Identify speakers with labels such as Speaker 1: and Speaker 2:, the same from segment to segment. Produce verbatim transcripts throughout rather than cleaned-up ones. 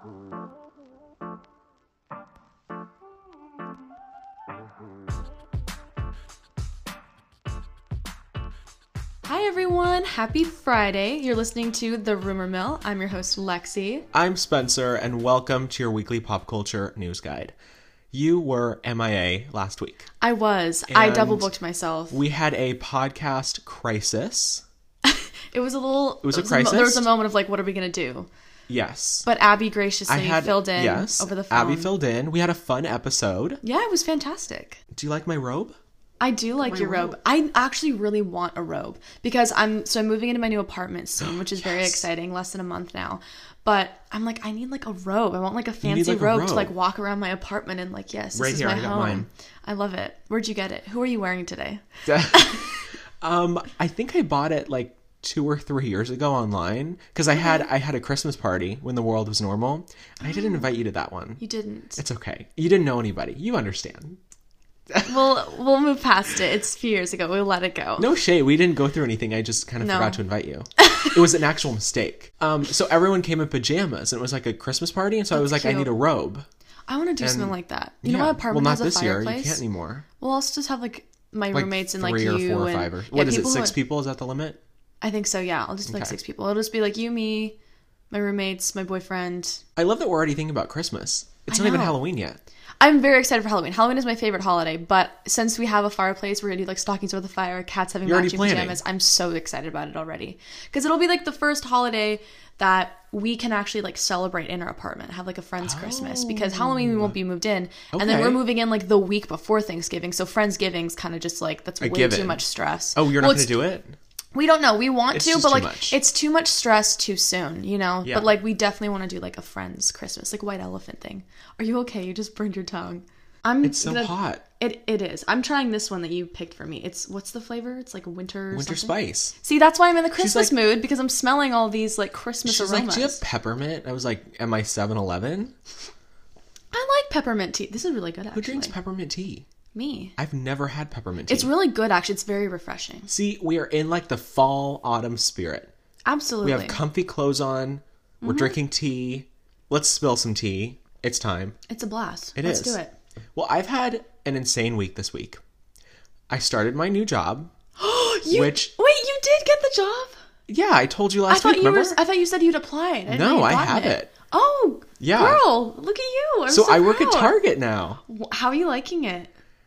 Speaker 1: Hi everyone, happy Friday. You're listening to The Rumor Mill. I'm your host, Lexi.
Speaker 2: I'm Spencer, and welcome to your weekly pop culture news guide. You were M I A last week.
Speaker 1: I was.
Speaker 2: And
Speaker 1: I double booked myself.
Speaker 2: We had a podcast crisis.
Speaker 1: It was a little...
Speaker 2: It was a
Speaker 1: it
Speaker 2: crisis?
Speaker 1: A, there was a moment of like, what are we going to do?
Speaker 2: Yes.
Speaker 1: But Abby graciously
Speaker 2: I had,
Speaker 1: filled in
Speaker 2: yes,
Speaker 1: over the phone.
Speaker 2: Abby filled in. We had a fun episode.
Speaker 1: Yeah, it was fantastic.
Speaker 2: Do you like my robe?
Speaker 1: I do like
Speaker 2: my
Speaker 1: your robe.
Speaker 2: robe.
Speaker 1: I actually really want a robe because I'm so I'm moving into my new apartment soon, which is
Speaker 2: Yes.
Speaker 1: very exciting. Less than a month now, but I'm like I need like a robe. I want like a
Speaker 2: need,
Speaker 1: fancy
Speaker 2: like, a
Speaker 1: robe,
Speaker 2: robe.
Speaker 1: to like walk around my apartment and like yes, this
Speaker 2: Right
Speaker 1: is
Speaker 2: here,
Speaker 1: my
Speaker 2: I got
Speaker 1: home.
Speaker 2: mine.
Speaker 1: I love it. Where'd you get it? Who are you wearing today?
Speaker 2: um, I think I bought it like two or three years ago online because I had I had a Christmas party when the world was normal, and I didn't invite you to that one.
Speaker 1: You didn't.
Speaker 2: It's okay. You didn't know anybody. You understand.
Speaker 1: We'll we'll move past it. It's a few years ago. We'll let it go.
Speaker 2: No shade. We didn't go through anything. I just kind of
Speaker 1: No.
Speaker 2: forgot to invite you. It was an actual mistake. Um, so everyone came in pajamas, and it was like a Christmas party, and so I
Speaker 1: That's
Speaker 2: was like,
Speaker 1: cute.
Speaker 2: I need a robe.
Speaker 1: I want to do
Speaker 2: And-
Speaker 1: something like that. You know,
Speaker 2: Yeah.
Speaker 1: my apartment
Speaker 2: well,
Speaker 1: has
Speaker 2: not
Speaker 1: a
Speaker 2: this year.
Speaker 1: fireplace.
Speaker 2: You can't anymore.
Speaker 1: We'll also just have like my
Speaker 2: Like
Speaker 1: roommates and
Speaker 2: three
Speaker 1: like
Speaker 2: or
Speaker 1: you
Speaker 2: four or
Speaker 1: and
Speaker 2: five. Or,
Speaker 1: yeah,
Speaker 2: what is it?
Speaker 1: people
Speaker 2: Six
Speaker 1: who-
Speaker 2: people? Is that the limit?
Speaker 1: I think so. Yeah, I'll just do like
Speaker 2: Okay.
Speaker 1: six people. It'll just be like you, me, my roommates, my boyfriend.
Speaker 2: I love that we're already thinking about Christmas. It's
Speaker 1: I
Speaker 2: not even
Speaker 1: know.
Speaker 2: Halloween yet.
Speaker 1: I'm very excited for Halloween. Halloween is my favorite holiday, but since we have a fireplace, we're gonna do like stockings over the fire, cats having
Speaker 2: You're already
Speaker 1: matching
Speaker 2: planning.
Speaker 1: pajamas. I'm so excited about it already because it'll be like the first holiday that we can actually like celebrate in our apartment, have like a friend's Christmas because Halloween we won't be moved in, and then
Speaker 2: Okay.
Speaker 1: we're moving in like the week before Thanksgiving. So Friendsgiving's kind of just like that's way
Speaker 2: given.
Speaker 1: too much stress.
Speaker 2: Oh, you're
Speaker 1: Well,
Speaker 2: not going
Speaker 1: it's-
Speaker 2: to do it?
Speaker 1: We don't know. We want
Speaker 2: It's
Speaker 1: to,
Speaker 2: just
Speaker 1: but
Speaker 2: too
Speaker 1: like
Speaker 2: much.
Speaker 1: it's too much stress too soon, you know?
Speaker 2: Yeah.
Speaker 1: But like we definitely want to do like a friend's Christmas, like white elephant thing. Are you okay? You just burned your tongue. I'm
Speaker 2: It's so
Speaker 1: gonna-
Speaker 2: hot.
Speaker 1: It it is. I'm trying this one that you picked for me. It's what's the flavor? It's like winter
Speaker 2: Winter
Speaker 1: something?
Speaker 2: spice.
Speaker 1: See, that's why I'm in the Christmas
Speaker 2: like-
Speaker 1: mood because I'm smelling all these like Christmas
Speaker 2: She's
Speaker 1: aromas.
Speaker 2: like, do you have peppermint? I was like, am I seven eleven?
Speaker 1: I like peppermint tea. This is really good
Speaker 2: Who
Speaker 1: actually.
Speaker 2: drinks peppermint tea?
Speaker 1: Me.
Speaker 2: I've never had peppermint tea.
Speaker 1: It's really good actually. It's very refreshing.
Speaker 2: See, we are in like the fall autumn spirit.
Speaker 1: Absolutely.
Speaker 2: We have comfy clothes on. We're
Speaker 1: Mm-hmm.
Speaker 2: drinking tea. Let's spill some tea. It's time.
Speaker 1: It's a blast.
Speaker 2: It
Speaker 1: Let's
Speaker 2: is.
Speaker 1: do it.
Speaker 2: Well, I've had an insane week this week. I started my new job.
Speaker 1: You,
Speaker 2: Which-
Speaker 1: wait, you did get the job?
Speaker 2: Yeah, I told you
Speaker 1: I
Speaker 2: last
Speaker 1: thought
Speaker 2: week,
Speaker 1: you
Speaker 2: remember?
Speaker 1: were. I thought you said you'd applied. I didn't
Speaker 2: No,
Speaker 1: know you'd
Speaker 2: I
Speaker 1: gotten
Speaker 2: have it.
Speaker 1: Oh,
Speaker 2: Yeah.
Speaker 1: girl, look at you! I'm
Speaker 2: so
Speaker 1: so
Speaker 2: I work at
Speaker 1: proud.
Speaker 2: Target now.
Speaker 1: How are you liking it?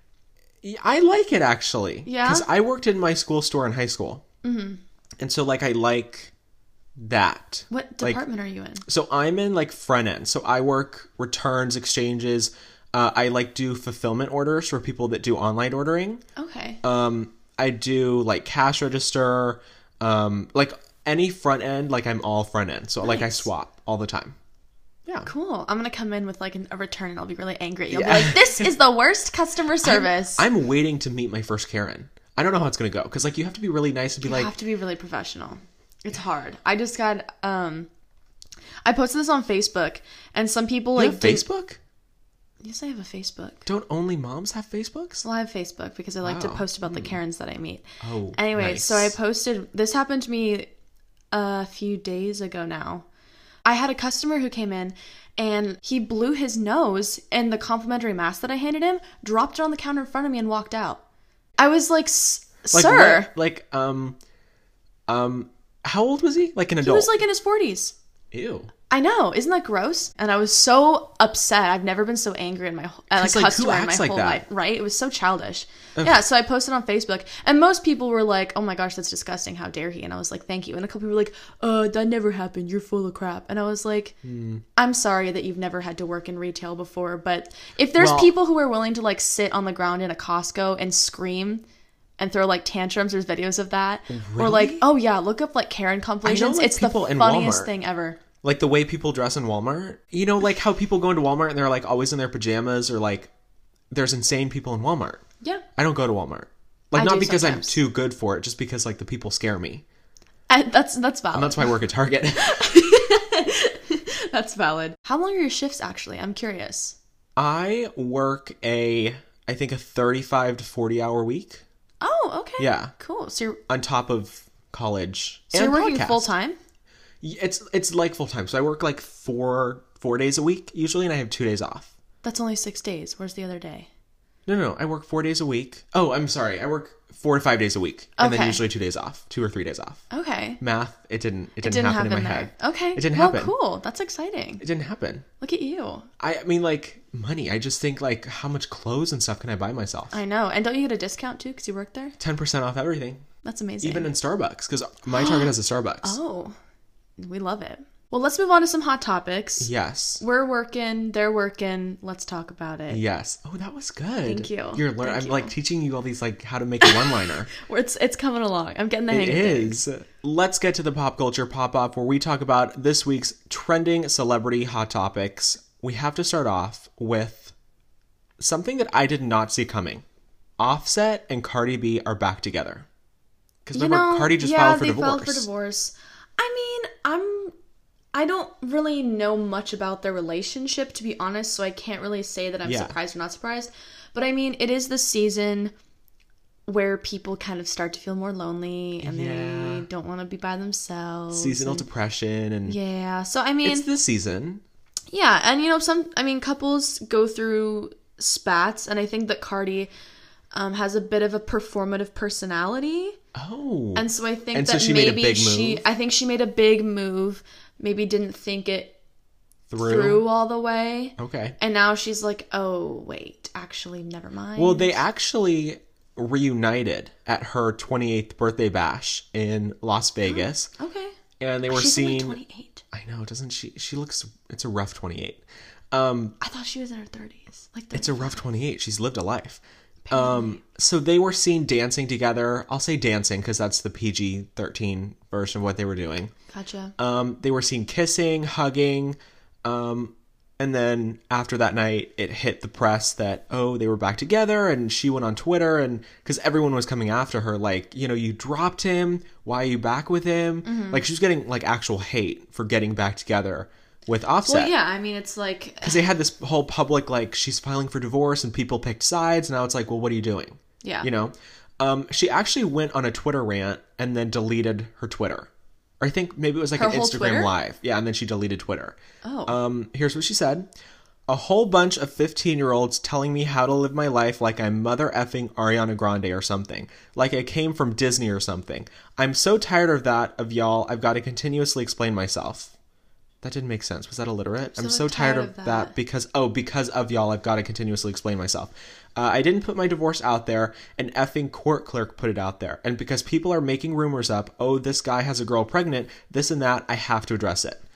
Speaker 2: I like it, actually.
Speaker 1: Yeah?
Speaker 2: Because I worked in my school store in high school. Mm-hmm. And so, like, I like that.
Speaker 1: What
Speaker 2: Like,
Speaker 1: department are you in?
Speaker 2: So I'm in, like, front end. So I work returns, exchanges. Uh, I, like, do fulfillment orders for people that do online ordering.
Speaker 1: Okay.
Speaker 2: Um, I do, like, cash register. Um, like, any front end, like, I'm all front end. So, like, I
Speaker 1: Nice.
Speaker 2: swap all the time. Yeah.
Speaker 1: Cool. I'm gonna come in with like an, a return, and I'll be really angry. You'll
Speaker 2: Yeah.
Speaker 1: be like, "This is the worst customer service."
Speaker 2: I'm, I'm waiting to meet my first Karen. I don't know how it's going to go. Because, like, you have to be really nice to be
Speaker 1: you
Speaker 2: like...
Speaker 1: have to be really professional. It's hard. I just got. um I posted this on Facebook, and some people
Speaker 2: You
Speaker 1: like
Speaker 2: have
Speaker 1: didn't-
Speaker 2: Facebook?
Speaker 1: Yes, I have a Facebook.
Speaker 2: Don't only moms have Facebooks?
Speaker 1: Well, I have Facebook because I like to
Speaker 2: Wow.
Speaker 1: post about the Karens that I meet.
Speaker 2: Oh,
Speaker 1: Anyway,
Speaker 2: nice.
Speaker 1: so I posted. This happened to me a few days ago now. I had a customer who came in and he blew his nose, and the complimentary mask that I handed him dropped it on the counter in front of me and walked out. I was like, "S-
Speaker 2: Like,
Speaker 1: sir.
Speaker 2: what- like, um, um, how old was he? Like an
Speaker 1: He
Speaker 2: adult?
Speaker 1: was like in his forties.
Speaker 2: Ew.
Speaker 1: I know, isn't that gross? And I was so upset. I've never been so angry in my whole- at a
Speaker 2: 'Cause, like, who
Speaker 1: customer in my
Speaker 2: acts like
Speaker 1: whole
Speaker 2: that?
Speaker 1: life, right? It was so childish. Yeah, so I posted on Facebook, and most people were like, "Oh my gosh, that's disgusting! How dare he?" And I was like, "Thank you." And a couple people were like, "Uh, that never happened. You're full of crap." And I was like,
Speaker 2: Hmm.
Speaker 1: "I'm sorry that you've never had to work in retail before, but if there's
Speaker 2: Well-
Speaker 1: people who are willing to like sit on the ground in a Costco and scream." And throw like tantrums. There's videos of that. Or like,
Speaker 2: Really?
Speaker 1: oh yeah, look up like Karen compilations.
Speaker 2: like,
Speaker 1: it's the
Speaker 2: people in
Speaker 1: funniest
Speaker 2: Walmart.
Speaker 1: thing ever.
Speaker 2: Like the way people dress in Walmart. You know, like how people go into Walmart and they're like always in their pajamas, or like there's insane people in Walmart.
Speaker 1: Yeah.
Speaker 2: I don't go to Walmart. Like,
Speaker 1: I
Speaker 2: not
Speaker 1: do
Speaker 2: because
Speaker 1: sometimes.
Speaker 2: I'm too good for it, just because like the people scare me.
Speaker 1: I, that's that's valid.
Speaker 2: And that's why I work at Target.
Speaker 1: That's valid. How long are your shifts actually? I'm curious.
Speaker 2: I work a, I think a thirty-five to forty hour week
Speaker 1: Oh, okay.
Speaker 2: Yeah.
Speaker 1: Cool. So you're
Speaker 2: on top of college.
Speaker 1: so
Speaker 2: and
Speaker 1: you're working
Speaker 2: podcast.
Speaker 1: full time?
Speaker 2: It's it's like full time. So I work like four four days a week usually, and I have two days off.
Speaker 1: That's only six days. Where's the other day?
Speaker 2: No, no, no. I work four days a week. Oh, I'm sorry. I work four to five days a week, and
Speaker 1: Okay.
Speaker 2: then usually two days off, two or three days off.
Speaker 1: Okay.
Speaker 2: Math, it didn't. It didn't,
Speaker 1: It didn't
Speaker 2: happen,
Speaker 1: happen
Speaker 2: in my
Speaker 1: there.
Speaker 2: head.
Speaker 1: Okay.
Speaker 2: It didn't
Speaker 1: well,
Speaker 2: happen.
Speaker 1: cool. That's exciting.
Speaker 2: It didn't happen.
Speaker 1: Look at you.
Speaker 2: I, I mean, like money. I just think like, how much clothes and stuff can I buy myself?
Speaker 1: I know. And don't you get a discount too because you work there?
Speaker 2: Ten percent off everything,
Speaker 1: That's amazing.
Speaker 2: even in Starbucks, because my Target has a Starbucks.
Speaker 1: Oh, we love it. Well, let's move on to some hot topics.
Speaker 2: Yes.
Speaker 1: We're working. They're working. Let's talk about it.
Speaker 2: Yes. Oh, that was good.
Speaker 1: Thank you.
Speaker 2: You're learning.
Speaker 1: Thank
Speaker 2: I'm
Speaker 1: you.
Speaker 2: like teaching you all these like how to make a one-liner.
Speaker 1: It's it's coming along. I'm getting the hang
Speaker 2: It
Speaker 1: of things.
Speaker 2: is. Let's get to the pop culture pop-up where we talk about this week's trending celebrity hot topics. We have to start off with something that I did not see coming. Offset and Cardi B are back together. Because
Speaker 1: You
Speaker 2: remember,
Speaker 1: know,
Speaker 2: Cardi just
Speaker 1: yeah,
Speaker 2: filed for
Speaker 1: they
Speaker 2: divorce.
Speaker 1: filed for divorce. I mean, I'm. I don't really know much about their relationship, to be honest, so I can't really say that I'm
Speaker 2: Yeah.
Speaker 1: surprised or not surprised. But I mean, it is the season where people kind of start to feel more lonely and
Speaker 2: Yeah.
Speaker 1: they don't want to be by themselves.
Speaker 2: Seasonal
Speaker 1: and-
Speaker 2: depression and
Speaker 1: Yeah, so I mean,
Speaker 2: it's the season.
Speaker 1: yeah, and you know, some, I mean, couples go through spats, and I think that Cardi um, has a bit of a performative personality.
Speaker 2: Oh.
Speaker 1: And so I think
Speaker 2: And
Speaker 1: that
Speaker 2: so she made a
Speaker 1: maybe
Speaker 2: big
Speaker 1: she,
Speaker 2: move?
Speaker 1: I think she made a big move, maybe didn't think it
Speaker 2: through.
Speaker 1: through all the way.
Speaker 2: Okay.
Speaker 1: And now she's like, oh, wait, actually, never mind.
Speaker 2: Well, they actually reunited at her twenty-eighth birthday bash in Las Vegas.
Speaker 1: Okay.
Speaker 2: And they were
Speaker 1: She's
Speaker 2: seen.
Speaker 1: only twenty-eight.
Speaker 2: I know, doesn't she? She looks. It's a rough twenty-eight. Um,
Speaker 1: I thought she was in her thirties. Like
Speaker 2: it's a rough twenty-eight. She's lived a life. Um, so they were seen dancing together. I'll say dancing because that's the P G thirteen version of what they were doing.
Speaker 1: Gotcha.
Speaker 2: Um, they were seen kissing, hugging, um, and then after that night, it hit the press that, oh, they were back together, and she went on Twitter, and because everyone was coming after her, like, you know, you dropped him, why are you back with him?
Speaker 1: Mm-hmm.
Speaker 2: Like, she was getting, like, actual hate for getting back together with Offset.
Speaker 1: Well, yeah, I mean, it's like,
Speaker 2: Because they had this whole public, like, she's filing for divorce, and people picked sides, and now it's like, well, what are you doing?
Speaker 1: yeah.
Speaker 2: You know? Um, she actually went on a Twitter rant and then deleted her Twitter. Or I think maybe it was like
Speaker 1: Her
Speaker 2: an
Speaker 1: whole
Speaker 2: Instagram
Speaker 1: Twitter?
Speaker 2: live. Yeah, and then she deleted Twitter.
Speaker 1: Oh.
Speaker 2: Um, here's what she said. A whole bunch of fifteen-year-olds telling me how to live my life like I'm mother effing Ariana Grande or something. Like I came from Disney or something. I'm so tired of that, of y'all. I've got to continuously explain myself. That didn't make sense. Was that illiterate? I'm so tired, of, that.
Speaker 1: that.
Speaker 2: because, oh, because of y'all, I've got to continuously explain myself. Uh, I didn't put my divorce out there. An effing court clerk put it out there. And because people are making rumors up, oh, this guy has a girl pregnant, this and that, I have to address it.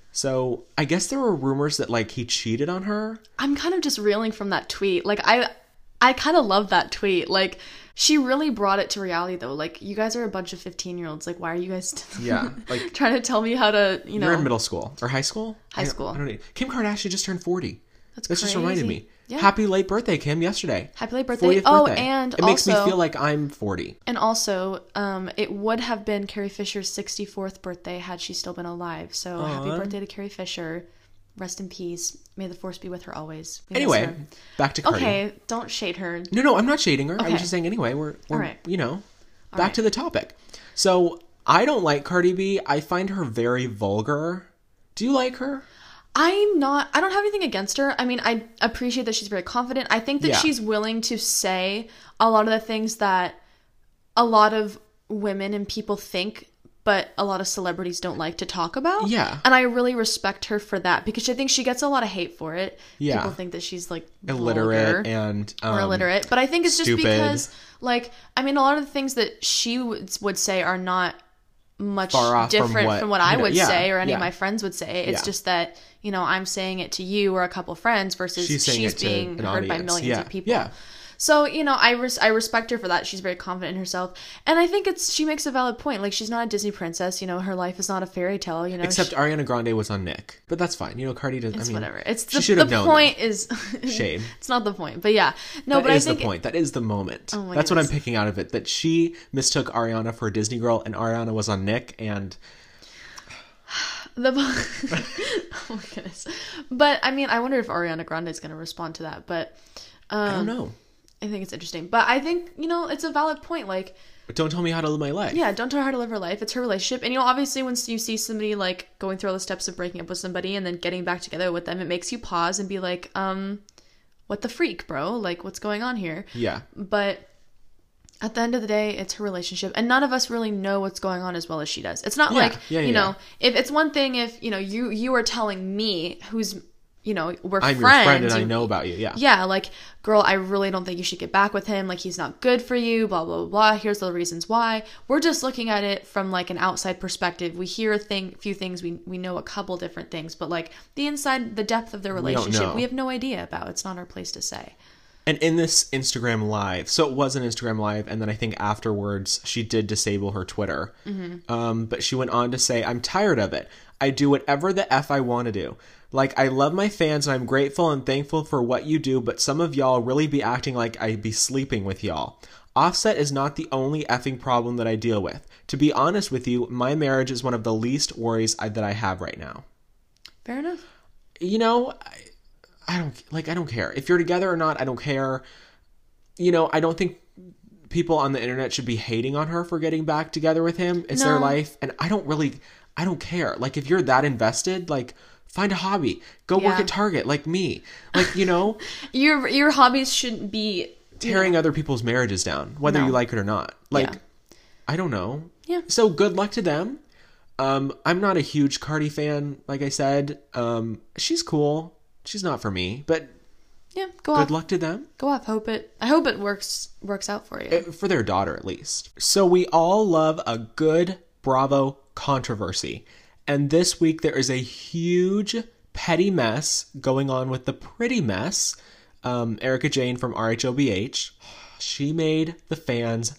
Speaker 2: So I guess there were rumors that, like, he cheated on her.
Speaker 1: I'm kind of just reeling from that tweet. Like, I I kind of love that tweet. Like, she really brought it to reality, though. Like, you guys are a bunch of fifteen-year-olds. Like, why are you guys
Speaker 2: Yeah, like-
Speaker 1: trying to tell me how to, you know...
Speaker 2: You're in middle school. Or high school?
Speaker 1: High
Speaker 2: I-
Speaker 1: school.
Speaker 2: I don't know. Kim Kardashian just turned forty.
Speaker 1: That's
Speaker 2: That just reminded
Speaker 1: crazy.
Speaker 2: me.
Speaker 1: Yeah.
Speaker 2: Happy late birthday, Kim, yesterday.
Speaker 1: Happy late birthday.
Speaker 2: fortieth
Speaker 1: Oh,
Speaker 2: birthday.
Speaker 1: and
Speaker 2: It makes me
Speaker 1: also-
Speaker 2: feel like I'm forty.
Speaker 1: And also, um, it would have been Carrie Fisher's sixty-fourth birthday had she still been alive. So happy
Speaker 2: Aw.
Speaker 1: birthday to Carrie Fisher. Rest in peace. May the force be with her always. We miss
Speaker 2: Anyway,
Speaker 1: her.
Speaker 2: back to Cardi.
Speaker 1: Okay, don't shade her.
Speaker 2: No, no, I'm not shading her. I
Speaker 1: Okay.
Speaker 2: was just saying anyway, we're, we're
Speaker 1: All right.
Speaker 2: you know, back
Speaker 1: right.
Speaker 2: to the topic. So, I don't like Cardi B. I find her very vulgar. Do you like her?
Speaker 1: I'm not, I don't have anything against her. I mean, I appreciate that she's very confident. I think that
Speaker 2: Yeah.
Speaker 1: she's willing to say a lot of the things that a lot of women and people think, but a lot of celebrities don't like to talk about.
Speaker 2: Yeah.
Speaker 1: And I really respect her for that because I think she gets a lot of hate for it.
Speaker 2: Yeah.
Speaker 1: People think that she's like
Speaker 2: Illiterate
Speaker 1: vulgar
Speaker 2: and um,
Speaker 1: or illiterate. But I think it's just
Speaker 2: stupid.
Speaker 1: because, like, I mean, a lot of the things that she would, would say are not much
Speaker 2: Far off from
Speaker 1: different
Speaker 2: what,
Speaker 1: from what I
Speaker 2: you know,
Speaker 1: would
Speaker 2: yeah,
Speaker 1: say or any
Speaker 2: yeah.
Speaker 1: of my friends would say. It's
Speaker 2: Yeah.
Speaker 1: just that, you know, I'm saying it to you or a couple friends versus
Speaker 2: She's
Speaker 1: she's,
Speaker 2: saying it to
Speaker 1: being
Speaker 2: an
Speaker 1: heard by
Speaker 2: audience.
Speaker 1: millions
Speaker 2: Yeah,
Speaker 1: of people.
Speaker 2: yeah.
Speaker 1: So, you know, I res- I respect her for that. She's very confident in herself. And I think it's she makes a valid point. Like, she's not a Disney princess, you know, her life is not a fairy tale, you know.
Speaker 2: Except
Speaker 1: she,
Speaker 2: Ariana Grande was on Nick. But that's fine. You know, Cardi does.
Speaker 1: it's
Speaker 2: I mean,
Speaker 1: whatever. It's
Speaker 2: she
Speaker 1: the,
Speaker 2: should
Speaker 1: the
Speaker 2: have known
Speaker 1: point is
Speaker 2: Shade.
Speaker 1: It's not the point. But yeah. No,
Speaker 2: That
Speaker 1: but
Speaker 2: is
Speaker 1: I think
Speaker 2: the point. That is the moment.
Speaker 1: Oh my
Speaker 2: That's what I'm
Speaker 1: goodness.
Speaker 2: picking out of it. That she mistook Ariana for a Disney girl, and Ariana was on Nick, and
Speaker 1: The oh my goodness, but I mean, I wonder if Ariana Grande is going to respond to that. But um,
Speaker 2: I don't know.
Speaker 1: I think it's interesting. But I think you know it's a valid point. Like
Speaker 2: But don't tell me how to live my life.
Speaker 1: Yeah, don't tell her how to live her life. It's her relationship. And, you know, obviously once you see somebody, like, going through all the steps of breaking up with somebody and then getting back together with them, it makes you pause and be like, um, what the freak, bro? Like, what's going on here?
Speaker 2: Yeah.
Speaker 1: But at the end of the day, it's her relationship. And none of us really know what's going on as well as she does. It's not
Speaker 2: Yeah,
Speaker 1: like,
Speaker 2: yeah,
Speaker 1: you
Speaker 2: yeah.
Speaker 1: know, if it's one thing if, you know, you, you are telling me who's, you know, we're
Speaker 2: I'm
Speaker 1: friends.
Speaker 2: your friend and I
Speaker 1: you-
Speaker 2: know about you. Yeah.
Speaker 1: Yeah, like, girl, I really don't think you should get back with him. Like, he's not good for you, blah, blah, blah, blah. Here's the reasons why. We're just looking at it from, like, an outside perspective. We hear a thing, few things. We we know a couple different things. But, like, the inside, the depth of their
Speaker 2: don't
Speaker 1: relationship,
Speaker 2: know.
Speaker 1: we have no idea about. It's not our place to say.
Speaker 2: And in this Instagram live, so it was an Instagram live, and then I think afterwards she did disable her Twitter. Mm-hmm. Um, but she went on to say, I'm tired of it. I do whatever the F I want to do. Like, I love my fans and I'm grateful and thankful for what you do, but some of y'all really be acting like I be sleeping with y'all. Offset is not the only effing problem that I deal with. To be honest with you, my marriage is one of the least worries I, that I have right now.
Speaker 1: Fair enough.
Speaker 2: You know, I, I don't, like, I don't care. If you're together or not, I don't care. You know, I don't think people on the internet should be hating on her for getting back together with him. It's
Speaker 1: No.
Speaker 2: their life. And I don't really, I don't care. Like, if you're that invested, like, find a hobby. Go work
Speaker 1: Yeah.
Speaker 2: at Target, like me. Like, you know,
Speaker 1: Your your hobbies shouldn't be
Speaker 2: tearing other people's marriages down, whether
Speaker 1: No.
Speaker 2: you like it or not. Like,
Speaker 1: Yeah.
Speaker 2: I don't know.
Speaker 1: Yeah.
Speaker 2: So good luck to them. Um, I'm not a huge Cardi fan, like I said. Um, she's cool. She's not for me, but
Speaker 1: Yeah, go
Speaker 2: good
Speaker 1: off.
Speaker 2: luck to them.
Speaker 1: Go off. Hope it I hope it works works out for you.
Speaker 2: Uh, For their daughter, at least. So we all love a good Bravo controversy. And this week there is a huge petty mess going on with the pretty mess. Um, Erica Jane from R H O B H. She made the fans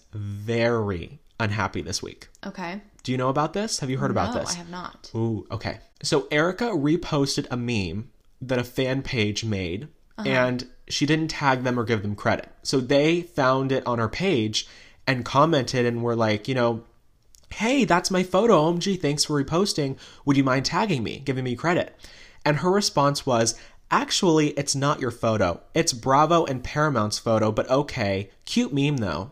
Speaker 2: very unhappy this week.
Speaker 1: Okay.
Speaker 2: Do you know about this? Have you heard about
Speaker 1: no,
Speaker 2: this?
Speaker 1: I have not.
Speaker 2: Ooh, okay. So Erica reposted a meme that a fan page made, and she didn't tag them or give them credit. So they found it on her page and commented and were like, you know, hey, that's my photo. O M G, thanks for reposting. Would you mind tagging me, giving me credit? And her response was, actually, it's not your photo. It's Bravo and Paramount's photo, but okay. Cute meme, though.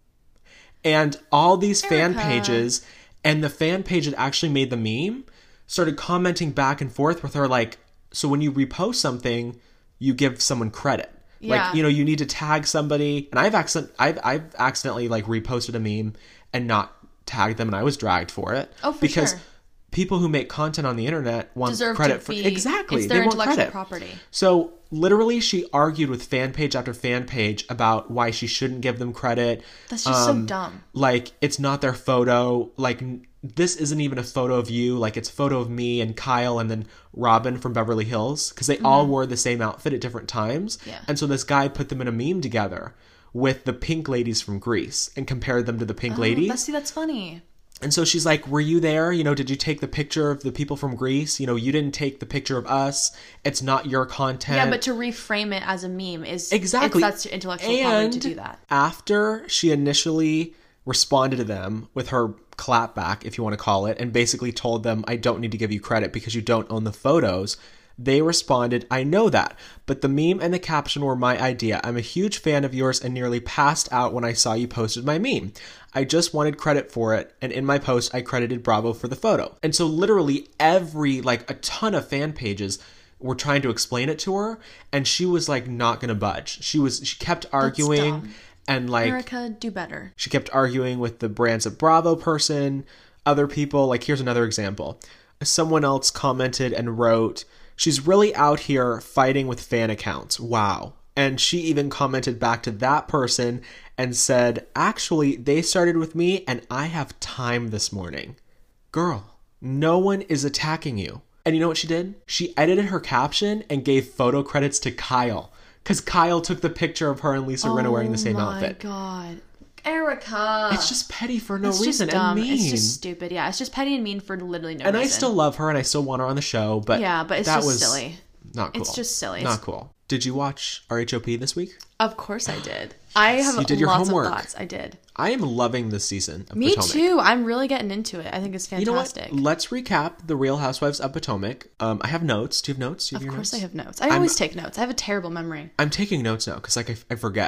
Speaker 2: And all these fan
Speaker 1: Erica.
Speaker 2: pages, and the fan page that actually made the meme, started commenting back and forth with her, like, so when you repost something, you give someone credit.
Speaker 1: Yeah.
Speaker 2: Like, you know, you need to tag somebody. And I've accident, I've, I've accidentally, like, reposted a meme and not tagged them, and I was dragged for it.
Speaker 1: Oh, for
Speaker 2: because
Speaker 1: sure.
Speaker 2: people who make content on the internet want
Speaker 1: Deserve
Speaker 2: credit
Speaker 1: to
Speaker 2: for
Speaker 1: be
Speaker 2: exactly.
Speaker 1: It's their
Speaker 2: they want
Speaker 1: intellectual
Speaker 2: credit.
Speaker 1: property.
Speaker 2: So literally, she argued with fan page after fan page about why she shouldn't give them credit.
Speaker 1: That's just so dumb.
Speaker 2: Like, it's not their photo. Like, n- this isn't even a photo of you. Like, it's a photo of me and Kyle and then Robin from Beverly Hills, because they all wore the same outfit at different times.
Speaker 1: Yeah.
Speaker 2: And so this guy put them in a meme together with the pink ladies from Greece and compared them to the pink
Speaker 1: Oh,
Speaker 2: ladies.
Speaker 1: that's, see, that's funny.
Speaker 2: And so she's like, were you there? You know, did you take the picture of the people from Greece? You know, you didn't take the picture of us. It's not your content.
Speaker 1: Yeah, but to reframe it as a meme is
Speaker 2: Exactly.
Speaker 1: It's, that's intellectual property
Speaker 2: And
Speaker 1: to do that.
Speaker 2: after she initially responded to them with her clapback, if you want to call it, and basically told them, I don't need to give you credit because you don't own the photos, they responded, I know that, but the meme and the caption were my idea. I'm a huge fan of yours and nearly passed out when I saw you posted my meme. I just wanted credit for it, and in my post, I credited Bravo for the photo. And so literally every, like, a ton of fan pages were trying to explain it to her, and she was, like, not gonna budge. She was, she kept arguing,
Speaker 1: dumb.
Speaker 2: and, like,
Speaker 1: Erica, do better.
Speaker 2: she kept arguing with the Brands of Bravo person, other people. Like, here's another example. Someone else commented and wrote, she's really out here fighting with fan accounts. Wow. And she even commented back to that person and said, actually, they started with me and I have time this morning. Girl, no one is attacking you. And you know what she did? She edited her caption and gave photo credits to Kyle. Because Kyle took the picture of her and Lisa Rinna wearing the same outfit.
Speaker 1: Oh my god. Erica.
Speaker 2: It's just petty for no
Speaker 1: It's
Speaker 2: reason
Speaker 1: just dumb.
Speaker 2: and mean.
Speaker 1: It's just stupid. Yeah, it's just petty and mean for literally no
Speaker 2: and
Speaker 1: reason.
Speaker 2: I still love her and I still want her on the show, but
Speaker 1: Yeah, but it's
Speaker 2: that
Speaker 1: just
Speaker 2: was
Speaker 1: silly.
Speaker 2: Not cool.
Speaker 1: It's just silly.
Speaker 2: Not cool. Did you watch R H O P this week?
Speaker 1: Of course I did. I have
Speaker 2: You did your
Speaker 1: lots
Speaker 2: homework.
Speaker 1: of thoughts. I did.
Speaker 2: I am loving this season of
Speaker 1: Me
Speaker 2: Potomac.
Speaker 1: too. I'm really getting into it. I think it's
Speaker 2: You know what?
Speaker 1: fantastic.
Speaker 2: Let's recap the Real Housewives of Potomac. Um, I have notes. Do you have notes? Do you have
Speaker 1: Of
Speaker 2: your
Speaker 1: course I
Speaker 2: notes?
Speaker 1: have notes. I always take notes. I have a terrible memory.
Speaker 2: I'm taking notes now because like I, I forget.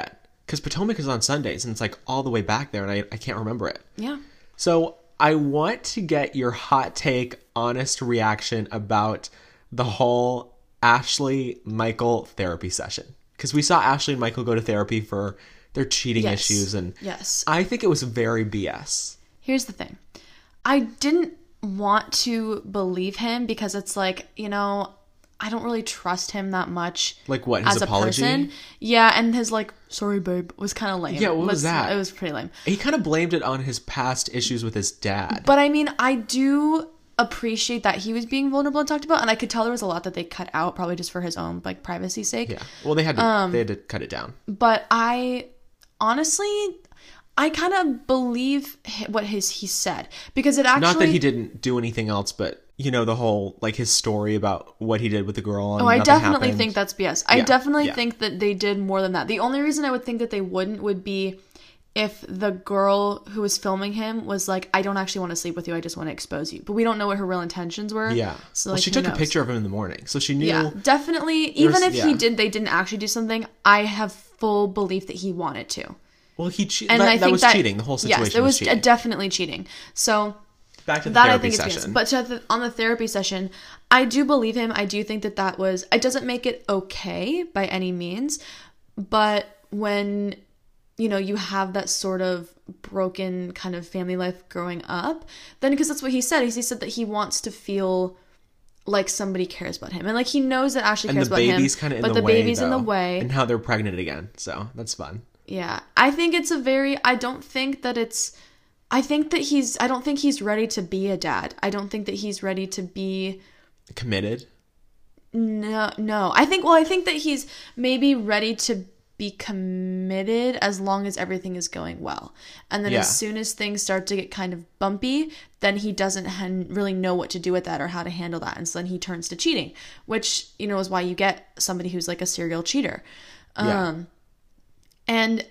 Speaker 2: Because Potomac is on Sundays, and it's like all the way back there, and I, I can't remember it.
Speaker 1: Yeah.
Speaker 2: So I want to get your hot take, honest reaction about the whole Ashley Michael therapy session. Because we saw Ashley and Michael go to therapy for their cheating
Speaker 1: Yes.
Speaker 2: issues, and
Speaker 1: Yes.
Speaker 2: I think it was very B S.
Speaker 1: Here's the thing. I didn't want to believe him because it's like, you know, I don't really trust him that much.
Speaker 2: Like what, his
Speaker 1: as
Speaker 2: apology?
Speaker 1: a person. Yeah, and his like, sorry babe, was kind of lame.
Speaker 2: Yeah, what was
Speaker 1: Let's-
Speaker 2: that?
Speaker 1: It was pretty lame.
Speaker 2: He kind of blamed it on his past issues with his dad.
Speaker 1: But I mean, I do appreciate that he was being vulnerable and talked about, and I could tell there was a lot that they cut out, probably just for his own like privacy's sake.
Speaker 2: Yeah. Well, they had to,
Speaker 1: Um,
Speaker 2: they had to cut it down.
Speaker 1: But I honestly, I kind of believe hi- what his he said because it actually
Speaker 2: Not that he didn't do anything else, but you know, the whole like his story about what he did with the girl. And
Speaker 1: Oh, I
Speaker 2: nothing
Speaker 1: definitely
Speaker 2: happened.
Speaker 1: think that's B S. I
Speaker 2: Yeah,
Speaker 1: definitely
Speaker 2: yeah.
Speaker 1: think that they did more than that. The only reason I would think that they wouldn't would be if the girl who was filming him was like, I don't actually want to sleep with you, I just want to expose you. But we don't know what her real intentions were.
Speaker 2: Yeah.
Speaker 1: So
Speaker 2: well,
Speaker 1: like,
Speaker 2: she
Speaker 1: who
Speaker 2: took a
Speaker 1: knows?
Speaker 2: picture of him in the morning, so she knew.
Speaker 1: Yeah, definitely. Even
Speaker 2: There's-
Speaker 1: if he
Speaker 2: yeah.
Speaker 1: did, they didn't actually do something. I have full belief that he wanted to.
Speaker 2: Well, he che-
Speaker 1: And
Speaker 2: that,
Speaker 1: I
Speaker 2: that
Speaker 1: think
Speaker 2: was
Speaker 1: that
Speaker 2: cheating. The whole situation
Speaker 1: yes, it was,
Speaker 2: was cheating.
Speaker 1: definitely cheating. So
Speaker 2: Back to the
Speaker 1: that I
Speaker 2: therapy
Speaker 1: think it's
Speaker 2: session.
Speaker 1: B S. But to the, on the therapy session, I do believe him. I do think that that was. It doesn't make it okay by any means, but when you know you have that sort of broken kind of family life growing up, then because that's what he said. He said that he wants to feel like somebody cares about him, and like he knows that Ashley
Speaker 2: and
Speaker 1: cares
Speaker 2: the
Speaker 1: about him,
Speaker 2: baby's kind of in
Speaker 1: but
Speaker 2: the,
Speaker 1: the
Speaker 2: way,
Speaker 1: baby's in the
Speaker 2: though.
Speaker 1: way.
Speaker 2: And how they're pregnant again, so that's fun.
Speaker 1: Yeah, I think it's a very. I don't think that it's. I think that he's. I don't think he's ready to be a dad. I don't think that he's ready to be.
Speaker 2: Committed.
Speaker 1: No, no. I think. Well, I think that he's maybe ready to be committed as long as everything is going well, and then
Speaker 2: Yeah.
Speaker 1: as soon as things start to get kind of bumpy, then he doesn't han- really know what to do with that or how to handle that, and so then he turns to cheating, which you know is why you get somebody who's like a serial cheater.
Speaker 2: Yeah.
Speaker 1: Um, and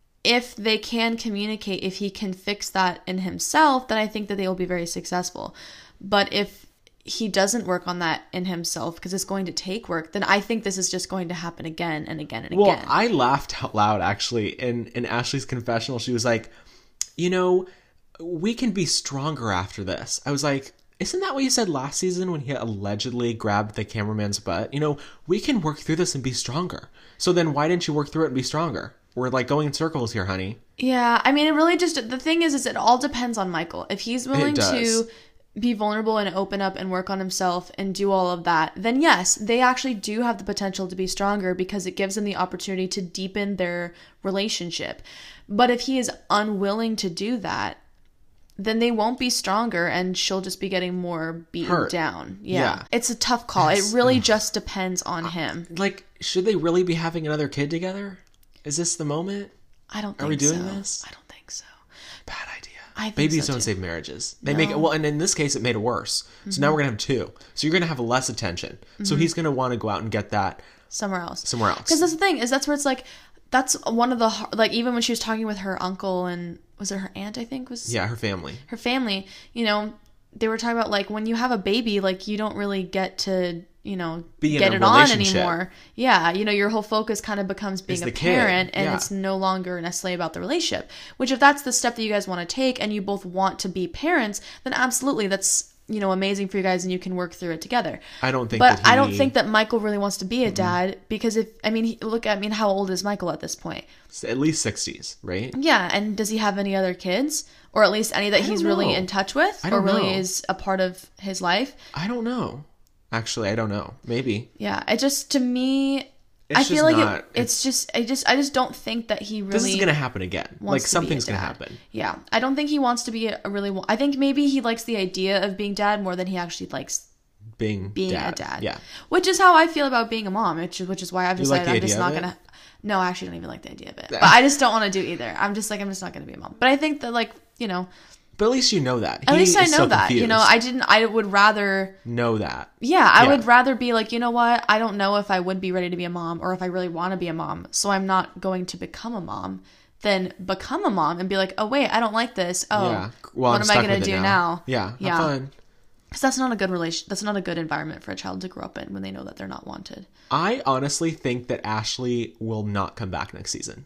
Speaker 1: if they can communicate, if he can fix that in himself, then I think that they will be very successful. But if he doesn't work on that in himself, because it's going to take work, then I think this is just going to happen again and again and
Speaker 2: Well,
Speaker 1: again.
Speaker 2: I laughed out loud actually in in Ashley's confessional. She was like, "You know, we can be stronger after this." I was like, "Isn't that what you said last season when he allegedly grabbed the cameraman's butt? You know, we can work through this and be stronger. So then why didn't you work through it and be stronger? We're like going in circles here, honey."
Speaker 1: Yeah, I mean, it really just, the thing is, is it all depends on Michael. If he's willing
Speaker 2: does.
Speaker 1: to be vulnerable and open up and work on himself and do all of that, then yes, they actually do have the potential to be stronger because it gives them the opportunity to deepen their relationship. But if he is unwilling to do that, then they won't be stronger and she'll just be getting more beaten
Speaker 2: Hurt.
Speaker 1: down. Yeah.
Speaker 2: Yeah.
Speaker 1: It's a tough call.
Speaker 2: Yes.
Speaker 1: It really just depends on him.
Speaker 2: Like, should they really be having another kid together? Is this the moment?
Speaker 1: I don't think
Speaker 2: Are we doing
Speaker 1: so.
Speaker 2: this?
Speaker 1: I don't think so.
Speaker 2: Bad idea.
Speaker 1: I think
Speaker 2: Babies
Speaker 1: so
Speaker 2: don't
Speaker 1: too.
Speaker 2: save marriages. They
Speaker 1: No.
Speaker 2: make it well, and in this case, it made it worse. So now we're gonna have two. So you're gonna have less attention. So he's gonna want to go out and get that
Speaker 1: Somewhere else.
Speaker 2: somewhere else.
Speaker 1: Because that's the thing, is that's where it's like, that's one of the, har- like, even when she was talking with her uncle and, was it her aunt, I think, was
Speaker 2: Yeah, her family.
Speaker 1: her family, you know, they were talking about, like, when you have a baby, like, you don't really get to, you know,
Speaker 2: Be in
Speaker 1: get
Speaker 2: a
Speaker 1: it on
Speaker 2: relationship.
Speaker 1: anymore. Yeah, you know, your whole focus kind of becomes being
Speaker 2: Is
Speaker 1: a
Speaker 2: the kid,
Speaker 1: parent, and
Speaker 2: yeah.
Speaker 1: it's no longer necessarily about the relationship. Which, if that's the step that you guys want to take, and you both want to be parents, then absolutely, that's, you know, amazing for you guys, and you can work through it together.
Speaker 2: I don't think.
Speaker 1: But
Speaker 2: that he,
Speaker 1: I don't think that Michael really wants to be a dad because if I mean he, look at I mean how old is Michael at this point?
Speaker 2: at least sixties, right?
Speaker 1: Yeah, and does he have any other kids, or at least any that
Speaker 2: I
Speaker 1: he's
Speaker 2: don't
Speaker 1: really
Speaker 2: know.
Speaker 1: in touch with,
Speaker 2: I
Speaker 1: or
Speaker 2: don't
Speaker 1: really
Speaker 2: know.
Speaker 1: is a part of his life?
Speaker 2: I don't know. Actually, I don't know. Maybe.
Speaker 1: Yeah, it just to me,
Speaker 2: It's
Speaker 1: I feel
Speaker 2: just
Speaker 1: like
Speaker 2: not-
Speaker 1: it, it's just I just I just don't think that he really
Speaker 2: This is gonna happen again.
Speaker 1: wants
Speaker 2: Like
Speaker 1: to be
Speaker 2: something's
Speaker 1: a
Speaker 2: gonna
Speaker 1: dad.
Speaker 2: happen.
Speaker 1: Yeah, I don't think he wants to be a, a really. I think maybe he likes the idea of being dad more than he actually likes
Speaker 2: Being
Speaker 1: being
Speaker 2: dad.
Speaker 1: a dad.
Speaker 2: Yeah.
Speaker 1: Which is how I feel about being a mom, which, which is why I've
Speaker 2: You like
Speaker 1: decided
Speaker 2: the
Speaker 1: I'm just
Speaker 2: idea
Speaker 1: not
Speaker 2: of it?
Speaker 1: gonna. No, I actually don't even like the idea of it. But I just don't want to do either. I'm just like I'm just not gonna be a mom. But I think that like you know,
Speaker 2: But at least you know that.
Speaker 1: at
Speaker 2: He
Speaker 1: least I
Speaker 2: is
Speaker 1: know
Speaker 2: so
Speaker 1: that. You know,
Speaker 2: confused.
Speaker 1: I didn't. I would rather.
Speaker 2: know that.
Speaker 1: Yeah, I
Speaker 2: Yeah.
Speaker 1: would rather be like, you know what? I don't know if I would be ready to be a mom or if I really want to be a mom. So I'm not going to become a mom. Then become a mom and be like, oh wait, I don't like this. Oh,
Speaker 2: yeah. Well,
Speaker 1: what
Speaker 2: I'm
Speaker 1: am I
Speaker 2: stuck
Speaker 1: gonna
Speaker 2: with it
Speaker 1: do
Speaker 2: now?
Speaker 1: now?
Speaker 2: Yeah. Have
Speaker 1: Yeah.
Speaker 2: fun.
Speaker 1: Because that's not a good relation. That's not a good environment for a child to grow up in when they know that they're not wanted.
Speaker 2: I honestly think that Ashley will not come back next season.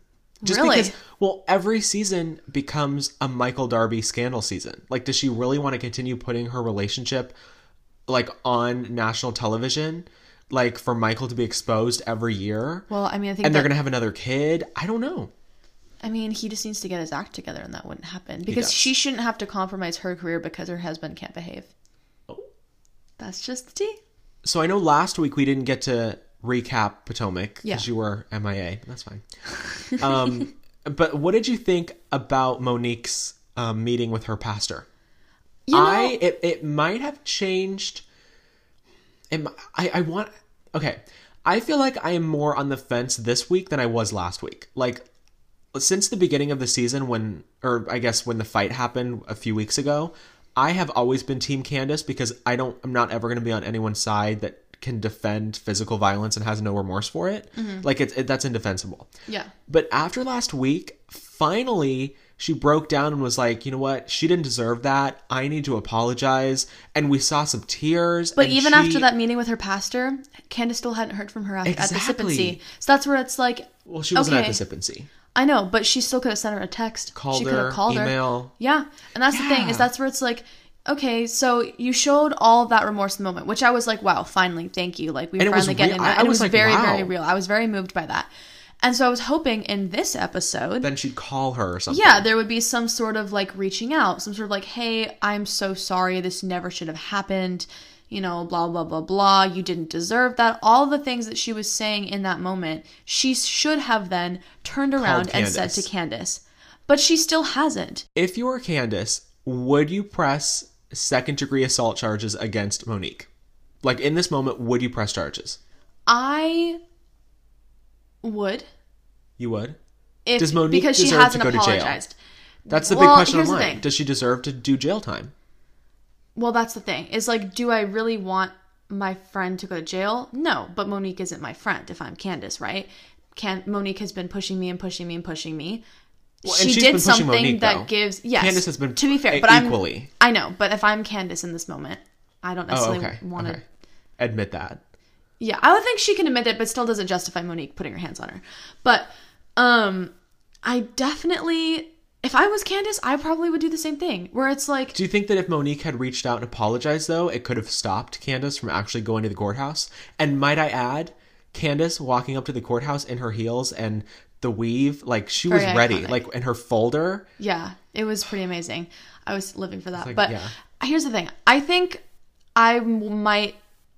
Speaker 2: Just
Speaker 1: Really?
Speaker 2: because, well, every season becomes a Michael Darby scandal season. Like, does she really want to continue putting her relationship, like, on national television? Like, for Michael to be exposed every year?
Speaker 1: Well, I mean, I think
Speaker 2: And they're
Speaker 1: that-
Speaker 2: going to have another kid? I don't know.
Speaker 1: I mean, he just needs to get his act together and that wouldn't happen. Because
Speaker 2: does.
Speaker 1: she shouldn't have to compromise her career because her husband can't behave.
Speaker 2: Oh.
Speaker 1: That's just the tea.
Speaker 2: So I know last week we didn't get to recap Potomac because
Speaker 1: Yeah.
Speaker 2: you were M I A. That's fine. Um, but what did you think about Monique's um, meeting with her pastor?
Speaker 1: You know,
Speaker 2: I it, it might have changed. It, mi- I I want okay. I feel like I am more on the fence this week than I was last week. Like since the beginning of the season, when or I guess when the fight happened a few weeks ago, I have always been Team Candace because I don't. I'm not ever going to be on anyone's side that can defend physical violence and has no remorse for it. Like it's it, that's indefensible.
Speaker 1: yeah.
Speaker 2: But after last week, finally, she broke down and was like, you know what? She didn't deserve that. I need to apologize. And we saw some tears.
Speaker 1: But
Speaker 2: and
Speaker 1: even
Speaker 2: she-
Speaker 1: after that meeting with her pastor, Candace still hadn't heard from her at, at the sip and
Speaker 2: Exactly.
Speaker 1: see. So that's where it's like,
Speaker 2: Well, she wasn't
Speaker 1: okay.
Speaker 2: at the sip and see.
Speaker 1: I know, but she still could have sent her a text.
Speaker 2: Called
Speaker 1: she could
Speaker 2: her,
Speaker 1: have called her.
Speaker 2: email.
Speaker 1: Yeah. And that's the thing,
Speaker 2: Yeah.
Speaker 1: is that's where it's like, okay, so you showed all of that remorse in the moment, which I was like, wow, finally, thank you. Like, we
Speaker 2: And it was
Speaker 1: finally get
Speaker 2: real-
Speaker 1: in
Speaker 2: I-
Speaker 1: that.
Speaker 2: I
Speaker 1: And it
Speaker 2: was
Speaker 1: was
Speaker 2: like,
Speaker 1: very,
Speaker 2: wow.
Speaker 1: very real. I was very moved by that. And so I was hoping in this episode,
Speaker 2: Then she'd call her or something.
Speaker 1: yeah, there would be some sort of like reaching out, some sort of like, hey, I'm so sorry. This never should have happened. You know, blah, blah, blah, blah. You didn't deserve that. All the things that she was saying in that moment, she should have then turned around and said to
Speaker 2: Candace.
Speaker 1: Candace. But she still hasn't.
Speaker 2: If you were Candace, would you press second degree assault charges against Monique? Like in this moment, would you press charges?
Speaker 1: I would.
Speaker 2: You would?
Speaker 1: If,
Speaker 2: Does Monique
Speaker 1: because she
Speaker 2: deserve to
Speaker 1: hasn't
Speaker 2: go to jail?
Speaker 1: apologized.
Speaker 2: That's the big
Speaker 1: Well,
Speaker 2: question
Speaker 1: here's the
Speaker 2: online.
Speaker 1: thing.
Speaker 2: Does she deserve to do jail time?
Speaker 1: Well, that's the thing. Is like, do I really want my friend to go to jail? No, but Monique isn't my friend if I'm Candace, right? Can Monique has been pushing me and pushing me and pushing me.
Speaker 2: Well, and
Speaker 1: she
Speaker 2: she's
Speaker 1: did
Speaker 2: been pushing
Speaker 1: something
Speaker 2: Monique,
Speaker 1: that
Speaker 2: though.
Speaker 1: gives yes.
Speaker 2: Candace has been
Speaker 1: to be fair,
Speaker 2: e-
Speaker 1: but
Speaker 2: equally.
Speaker 1: I'm I know, but if I'm Candace in this moment, I don't
Speaker 2: Oh,
Speaker 1: necessarily
Speaker 2: okay.
Speaker 1: want to.
Speaker 2: okay. Admit that.
Speaker 1: Yeah, I would think she can admit it, but still doesn't justify Monique putting her hands on her. But um, I definitely, if I was Candace, I probably would do the same thing. Where it's like,
Speaker 2: Do you think that if Monique had reached out and apologized, though, it could have stopped Candace from actually going to the courthouse? And might I add, Candace walking up to the courthouse in her heels and the weave, like she was
Speaker 1: Very
Speaker 2: ready,
Speaker 1: iconic.
Speaker 2: like in her folder.
Speaker 1: yeah, it was pretty amazing. I was living for that.
Speaker 2: like,
Speaker 1: but
Speaker 2: yeah.
Speaker 1: here's the thing. I think I m- might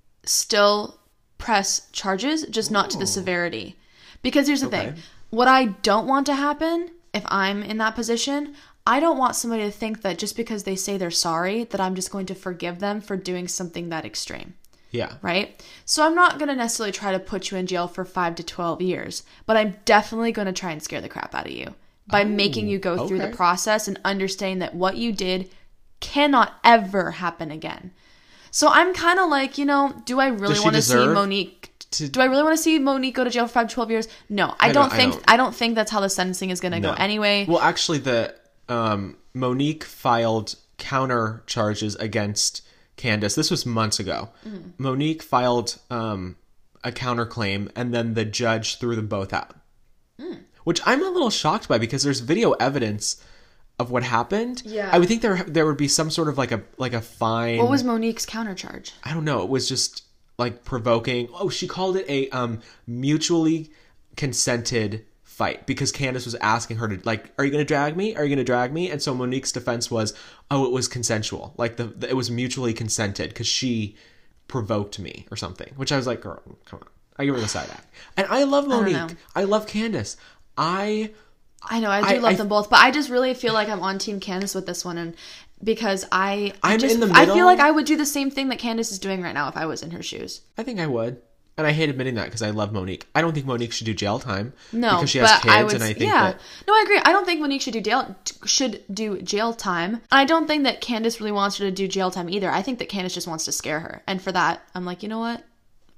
Speaker 1: still press charges, just not to the severity. Because here's the
Speaker 2: Okay.
Speaker 1: thing. What I don't want to happen, if I'm in that position, I don't want somebody to think that just because they say they're sorry, that I'm just going to forgive them for doing something that extreme.
Speaker 2: Yeah.
Speaker 1: Right? So I'm not going to necessarily try to put you in jail for five to twelve years, but I'm definitely going to try and scare the crap out of you by making you go through the
Speaker 2: okay.
Speaker 1: process and understanding that what you did cannot ever happen again. So I'm kind of like, you know, do I really
Speaker 2: Does she
Speaker 1: want to see
Speaker 2: deserve
Speaker 1: Monique
Speaker 2: to-
Speaker 1: do I really want to see Monique go to jail for five to twelve years? No, I,
Speaker 2: I
Speaker 1: don't
Speaker 2: don't- I
Speaker 1: think
Speaker 2: don't.
Speaker 1: I don't think that's how the sentencing is going to go
Speaker 2: No.
Speaker 1: anyway.
Speaker 2: Well, actually, the um, Monique filed counter charges against Candace. This was months ago.
Speaker 1: Mm-hmm.
Speaker 2: Monique filed um, a counterclaim, and then the judge threw them both out.
Speaker 1: Mm.
Speaker 2: Which I'm a little shocked by because there's video evidence of what happened.
Speaker 1: Yeah.
Speaker 2: I would think there there would be some sort of like a like a fine.
Speaker 1: What was Monique's countercharge?
Speaker 2: I don't know. It was just like provoking. Oh, she called it a um, mutually consented fight because Candace was asking her to like, are you going to drag me? Are you going to drag me? And so Monique's defense was, oh, it was consensual. Like the, the it was mutually consented because she provoked me or something, which I was like, girl, come on. I give her the side act. And I love
Speaker 1: don't
Speaker 2: Monique.
Speaker 1: know.
Speaker 2: I, love Candace. I
Speaker 1: I know, I do
Speaker 2: I-
Speaker 1: love
Speaker 2: I-
Speaker 1: them both, but I just really feel like I'm on Team Candace with this one, and because I, I
Speaker 2: I'm
Speaker 1: just,
Speaker 2: in the
Speaker 1: I
Speaker 2: middle.
Speaker 1: feel like I would do the same thing that Candace is doing right now if I was in her shoes.
Speaker 2: I think I would. And I hate admitting that because I love Monique. I don't think Monique should do jail time.
Speaker 1: No,
Speaker 2: because she has
Speaker 1: but
Speaker 2: kids,
Speaker 1: I would,
Speaker 2: and I think
Speaker 1: yeah,
Speaker 2: that
Speaker 1: no, I agree. I don't think Monique should do jail should do jail time. I don't think that Candace really wants her to do jail time either. I think that Candace just wants to scare her, and for that, I'm like, you know what?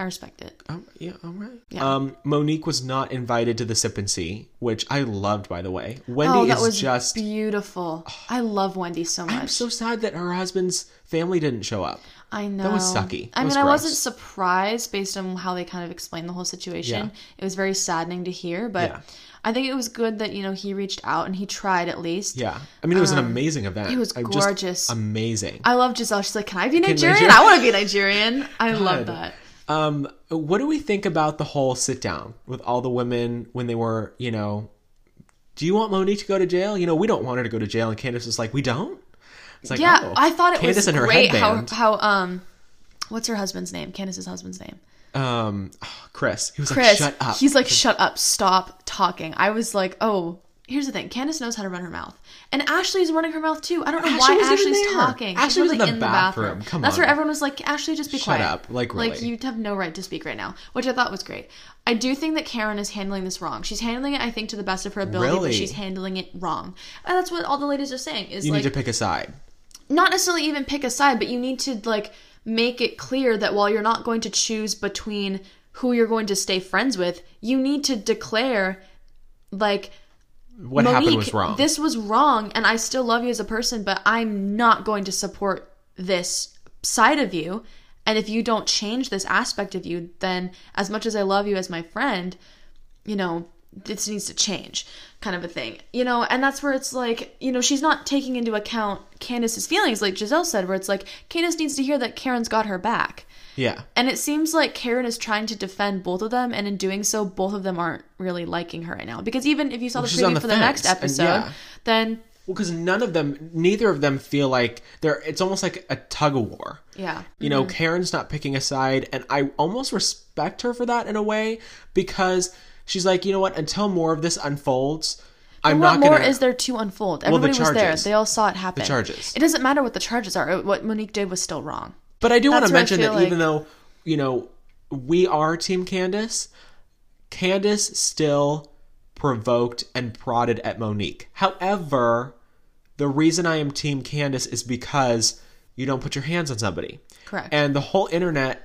Speaker 1: I respect it.
Speaker 2: Oh, yeah, all right.
Speaker 1: Yeah.
Speaker 2: Um, Monique was not invited to the Sip and See, which I loved, by the way. Wendy
Speaker 1: oh, that
Speaker 2: is
Speaker 1: was
Speaker 2: just
Speaker 1: beautiful. I love Wendy so much.
Speaker 2: I'm so sad that her husband's family didn't show up.
Speaker 1: I know.
Speaker 2: That was sucky. That
Speaker 1: I mean,
Speaker 2: was
Speaker 1: I
Speaker 2: gross.
Speaker 1: wasn't surprised based on how they kind of explained the whole situation.
Speaker 2: Yeah.
Speaker 1: It was very saddening to hear, but
Speaker 2: Yeah.
Speaker 1: I think it was good that, you know, he reached out and he tried at least.
Speaker 2: Yeah. I mean, it was an amazing event.
Speaker 1: it was
Speaker 2: I'm just
Speaker 1: gorgeous.
Speaker 2: amazing.
Speaker 1: I love Giselle. She's like, can I be
Speaker 2: Can
Speaker 1: Nigerian?
Speaker 2: Nigeria-
Speaker 1: I want to be Nigerian. I love
Speaker 2: God.
Speaker 1: that.
Speaker 2: Um, what do we think about the whole sit down with all the women when they were, you know, do you want Monique to go to jail? You know, we don't want her to go to jail. And Candace was like, we don't? It's like,
Speaker 1: Yeah,
Speaker 2: oh.
Speaker 1: I thought it
Speaker 2: Candace
Speaker 1: was
Speaker 2: and her
Speaker 1: great how,
Speaker 2: headband.
Speaker 1: how, um, what's her husband's name? Candace's husband's name.
Speaker 2: Um, oh, Chris. He was
Speaker 1: Chris.
Speaker 2: like, shut up.
Speaker 1: He's like, shut up. Stop talking. I was like, oh, here's the thing. Candace knows how to run her mouth. And Ashley's running her mouth too. I don't know
Speaker 2: Ashley
Speaker 1: why
Speaker 2: wasn't even
Speaker 1: Ashley's
Speaker 2: there.
Speaker 1: talking.
Speaker 2: Ashley
Speaker 1: She's
Speaker 2: was in
Speaker 1: really
Speaker 2: the bathroom. Come
Speaker 1: That's
Speaker 2: on.
Speaker 1: where everyone was like, Ashley, just be
Speaker 2: Shut
Speaker 1: quiet.
Speaker 2: up. Like, really.
Speaker 1: Like, you have no right to speak right now. Which I thought was great. I do think that Karen is handling this wrong. She's handling it, I think, to the best of her ability,
Speaker 2: Really?
Speaker 1: but she's handling it wrong. And that's what all the ladies are saying. Is
Speaker 2: You
Speaker 1: like,
Speaker 2: need to pick a side.
Speaker 1: not necessarily even pick a side, but you need to like make it clear that while you're not going to choose between who you're going to stay friends with, you need to declare like,
Speaker 2: What
Speaker 1: Monique,
Speaker 2: happened was wrong.
Speaker 1: This was wrong, and I still love you as a person, but I'm not going to support this side of you. And if you don't change this aspect of you, then as much as I love you as my friend, you know, this needs to change, kind of a thing. You know, and that's where it's like, you know, she's not taking into account Candace's feelings, like Giselle said, where it's like, Candace needs to hear that Karen's got her back.
Speaker 2: Yeah.
Speaker 1: And it seems like Karen is trying to defend both of them, and in doing so, both of them aren't really liking her right now. Because even if you saw
Speaker 2: Well,
Speaker 1: the
Speaker 2: she's on
Speaker 1: preview
Speaker 2: the
Speaker 1: for the next
Speaker 2: fence, and
Speaker 1: episode,
Speaker 2: yeah.
Speaker 1: then
Speaker 2: Well, because none of them, neither of them feel like they're, it's almost like a tug of war.
Speaker 1: yeah.
Speaker 2: You know, Karen's not picking a side, and I almost respect her for that in a way, because she's like, you know what, until more of this unfolds, I'm
Speaker 1: what
Speaker 2: not
Speaker 1: more
Speaker 2: gonna...
Speaker 1: is there to unfold?
Speaker 2: the
Speaker 1: Everybody was there.
Speaker 2: charges.
Speaker 1: They all saw it happen.
Speaker 2: The charges.
Speaker 1: It doesn't matter what the charges are. What Monique did was still wrong.
Speaker 2: But I do want
Speaker 1: That's
Speaker 2: to
Speaker 1: where I
Speaker 2: mention
Speaker 1: feel
Speaker 2: that
Speaker 1: like-
Speaker 2: even though, you know, we are Team Candace, Candace still provoked and prodded at Monique. However, the reason I am Team Candace is because you don't put your hands on somebody.
Speaker 1: Correct.
Speaker 2: And the whole internet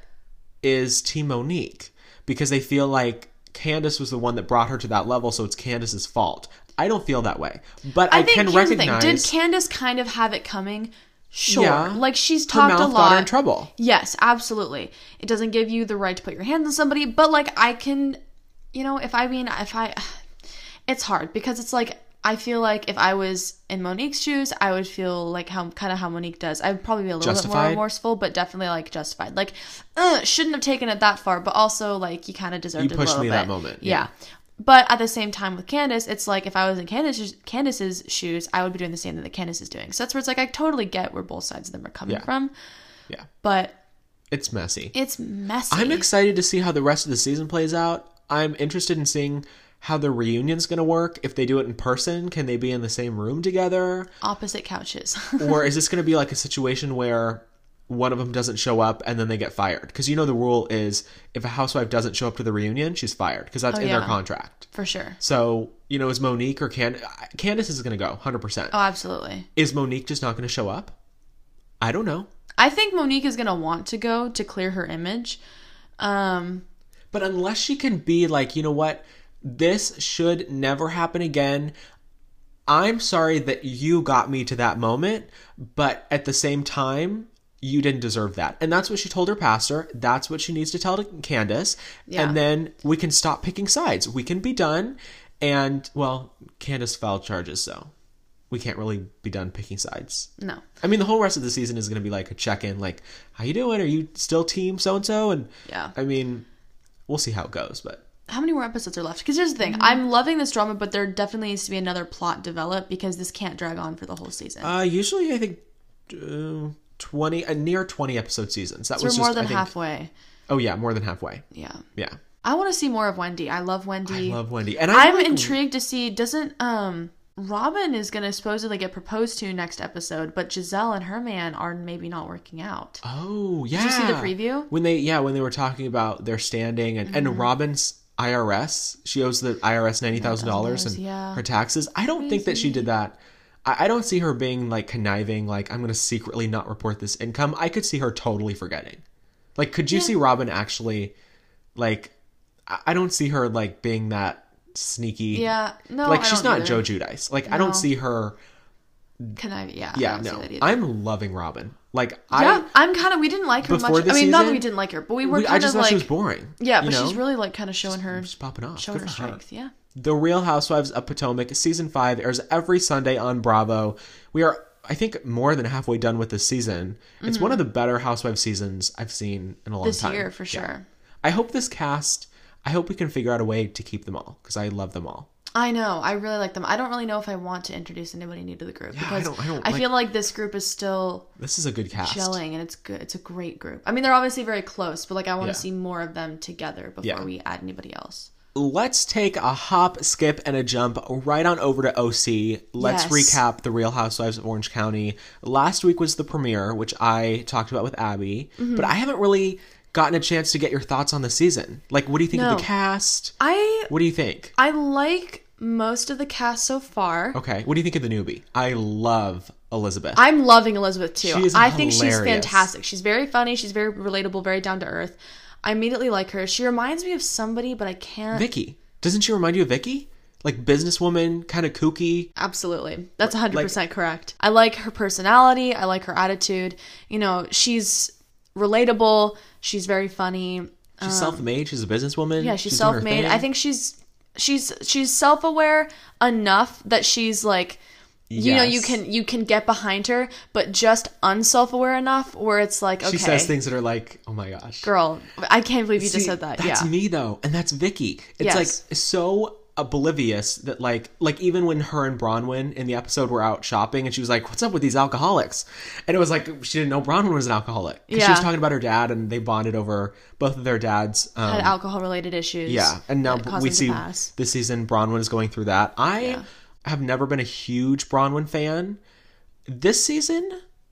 Speaker 2: is Team Monique because they feel like Candace was the one that brought her to that level, so it's Candace's fault. I don't feel that way. But I,
Speaker 1: I think
Speaker 2: can
Speaker 1: here's the
Speaker 2: recognize...
Speaker 1: thing. Did Candace kind of have it coming? Sure.
Speaker 2: Yeah.
Speaker 1: Like, she's
Speaker 2: her
Speaker 1: talked
Speaker 2: mouth
Speaker 1: a lot.
Speaker 2: got her in trouble.
Speaker 1: Yes, absolutely. It doesn't give you the right to put your hands on somebody, but like I can, you know, if I mean, if I, it's hard because it's like, I feel like if I was in Monique's shoes, I would feel like how, kind of how Monique does. I would probably be a little bit more
Speaker 2: Justified?
Speaker 1: remorseful, but definitely like justified. Like, uh, shouldn't have taken it that far, but also like you kind of deserved
Speaker 2: You
Speaker 1: it a
Speaker 2: pushed
Speaker 1: little
Speaker 2: me
Speaker 1: bit.
Speaker 2: that moment,
Speaker 1: Yeah.
Speaker 2: yeah.
Speaker 1: But at the same time with Candace, it's like if I was in Candace's, Candace's shoes, I would be doing the same thing that Candace is doing. So that's where it's like I totally get where both sides of them are coming
Speaker 2: Yeah.
Speaker 1: from.
Speaker 2: Yeah.
Speaker 1: But
Speaker 2: It's messy.
Speaker 1: it's messy.
Speaker 2: I'm excited to see how the rest of the season plays out. I'm interested in seeing how the reunion's going to work. If they do it in person, can they be in the same room together?
Speaker 1: Opposite couches.
Speaker 2: Or is this going to be like a situation where one of them doesn't show up and then they get fired? Because you know the rule is if a housewife doesn't show up to the reunion, she's fired because that's
Speaker 1: Oh,
Speaker 2: in
Speaker 1: yeah.
Speaker 2: their contract.
Speaker 1: For sure.
Speaker 2: So, you know, is Monique or Can- Candace is going to go one hundred percent.
Speaker 1: Oh, absolutely.
Speaker 2: Is Monique just not going to show up? I don't know.
Speaker 1: I think Monique is going to want to go to clear her image. Um,
Speaker 2: But unless she can be like, you know what, this should never happen again. I'm sorry that you got me to that moment, but at the same time, you didn't deserve that. And that's what she told her pastor. That's what she needs to tell to Candace.
Speaker 1: Yeah.
Speaker 2: And then we can stop picking sides. We can be done. And, well, Candace filed charges, so we can't really be done picking sides.
Speaker 1: no.
Speaker 2: I mean, the whole rest of the season is going to be like a check-in, like, how you doing? Are you still team so-and-so? And
Speaker 1: Yeah.
Speaker 2: I mean, we'll see how it goes, but...
Speaker 1: How many more episodes are left? Because here's the
Speaker 2: Mm-hmm.
Speaker 1: thing. I'm loving this drama, but there definitely needs to be another plot developed because this can't drag on for the whole season.
Speaker 2: Uh, usually, I think uh, twenty, uh, near twenty episode seasons. That
Speaker 1: so
Speaker 2: was
Speaker 1: we're more
Speaker 2: just,
Speaker 1: than
Speaker 2: I think,
Speaker 1: halfway.
Speaker 2: Oh yeah, more than halfway.
Speaker 1: Yeah.
Speaker 2: Yeah,
Speaker 1: I want to see more of Wendy. I love Wendy.
Speaker 2: I love Wendy, and I
Speaker 1: I'm
Speaker 2: like,
Speaker 1: intrigued to see. Doesn't um Robin is going to supposedly get proposed to next episode, but Giselle and her man are maybe not working out.
Speaker 2: Oh yeah,
Speaker 1: Did you see the preview?
Speaker 2: when they yeah when they were talking about their standing and and Robin's I R S, she owes the I R S ninety thousand dollars and
Speaker 1: yeah.
Speaker 2: her taxes. I don't think that she did that. I, I don't see her being like conniving, like I'm going to secretly not report this income. I could see her totally forgetting. Like, could you
Speaker 1: Yeah.
Speaker 2: see Robin actually, like, I I don't see her, like, being that sneaky.
Speaker 1: Yeah. No,
Speaker 2: Like,
Speaker 1: I
Speaker 2: she's
Speaker 1: don't
Speaker 2: not Joe
Speaker 1: either.
Speaker 2: Giudice. Like, I
Speaker 1: No.
Speaker 2: don't see her.
Speaker 1: Can I? Yeah. I
Speaker 2: Yeah,
Speaker 1: don't see
Speaker 2: no.
Speaker 1: that either.
Speaker 2: I'm loving Robin. Like,
Speaker 1: yeah,
Speaker 2: I.
Speaker 1: I'm kind of. We didn't like her
Speaker 2: Before
Speaker 1: much.
Speaker 2: the
Speaker 1: I mean, not that
Speaker 2: season,
Speaker 1: we didn't like her, but we were
Speaker 2: we-
Speaker 1: kind
Speaker 2: I just
Speaker 1: of
Speaker 2: thought
Speaker 1: like.
Speaker 2: she was boring.
Speaker 1: Yeah,
Speaker 2: you
Speaker 1: but
Speaker 2: know?
Speaker 1: she's really like kind of showing her,
Speaker 2: Just popping off.
Speaker 1: showing
Speaker 2: Good
Speaker 1: her
Speaker 2: for her.
Speaker 1: strength. Yeah.
Speaker 2: The Real Housewives of Potomac season five airs every Sunday on Bravo. We are, I think, more than halfway done with this season. It's one of the better Housewives seasons I've seen in a long
Speaker 1: This
Speaker 2: time.
Speaker 1: year, for
Speaker 2: Yeah.
Speaker 1: sure.
Speaker 2: I hope this cast. I hope we can figure out a way to keep them all because I love them all.
Speaker 1: I know. I really like them. I don't really know if I want to introduce anybody new to the group
Speaker 2: Yeah, I
Speaker 1: because
Speaker 2: don't- I don't
Speaker 1: I
Speaker 2: like-
Speaker 1: feel like this group is still
Speaker 2: This is a good cast.
Speaker 1: gelling and it's good. It's a great group. I mean, they're obviously very close, but like I want
Speaker 2: Yeah.
Speaker 1: to see more of them together before
Speaker 2: Yeah.
Speaker 1: we add anybody else.
Speaker 2: Let's take a hop, skip, and a jump right on over to O C. Let's
Speaker 1: Yes.
Speaker 2: recap The Real Housewives of Orange County. Last week was the premiere, which I talked about with Abby,
Speaker 1: Mm-hmm.
Speaker 2: but I haven't really gotten a chance to get your thoughts on the season. Like, what do you think of
Speaker 1: No.
Speaker 2: the cast?
Speaker 1: I
Speaker 2: What do you think?
Speaker 1: I like most of the cast so far.
Speaker 2: Okay, what do you think of the newbie? I love Elizabeth.
Speaker 1: I'm loving Elizabeth too.
Speaker 2: She is
Speaker 1: I think she's
Speaker 2: hilarious.
Speaker 1: fantastic. She's very funny. She's very relatable, very down to earth. I immediately like her. She reminds me of somebody, but I can't.
Speaker 2: Vicky. Doesn't she remind you of Vicky? Like, businesswoman, kind of kooky.
Speaker 1: Absolutely. That's one hundred percent correct. I like her personality. I like her attitude. You know, she's relatable. She's very funny.
Speaker 2: She's self-made. She's a businesswoman.
Speaker 1: Um, Yeah, she's,
Speaker 2: doing her
Speaker 1: self-made.
Speaker 2: thing.
Speaker 1: I think she's she's she's self-aware enough that she's like you know, you
Speaker 2: Yes.
Speaker 1: can you can get behind her, but just unself-aware enough where it's like, okay,
Speaker 2: She says things that are like, oh my gosh.
Speaker 1: girl, I can't believe you just
Speaker 2: See,
Speaker 1: said that.
Speaker 2: That's
Speaker 1: Yeah.
Speaker 2: me though, and that's Vicky. It's
Speaker 1: Yes.
Speaker 2: like so oblivious that like like even when her and Bronwyn in the episode were out shopping and she was like, what's up with these alcoholics? And it was like she didn't know Bronwyn was an alcoholic. 'Cause she was
Speaker 1: Yeah.
Speaker 2: talking about her dad and they bonded over both of their dads. Um,
Speaker 1: Had alcohol-related issues.
Speaker 2: yeah, and now
Speaker 1: that caused
Speaker 2: we
Speaker 1: them to
Speaker 2: see
Speaker 1: pass.
Speaker 2: this season Bronwyn is going through that. I
Speaker 1: Yeah.
Speaker 2: have never been a huge Bronwyn fan. This season,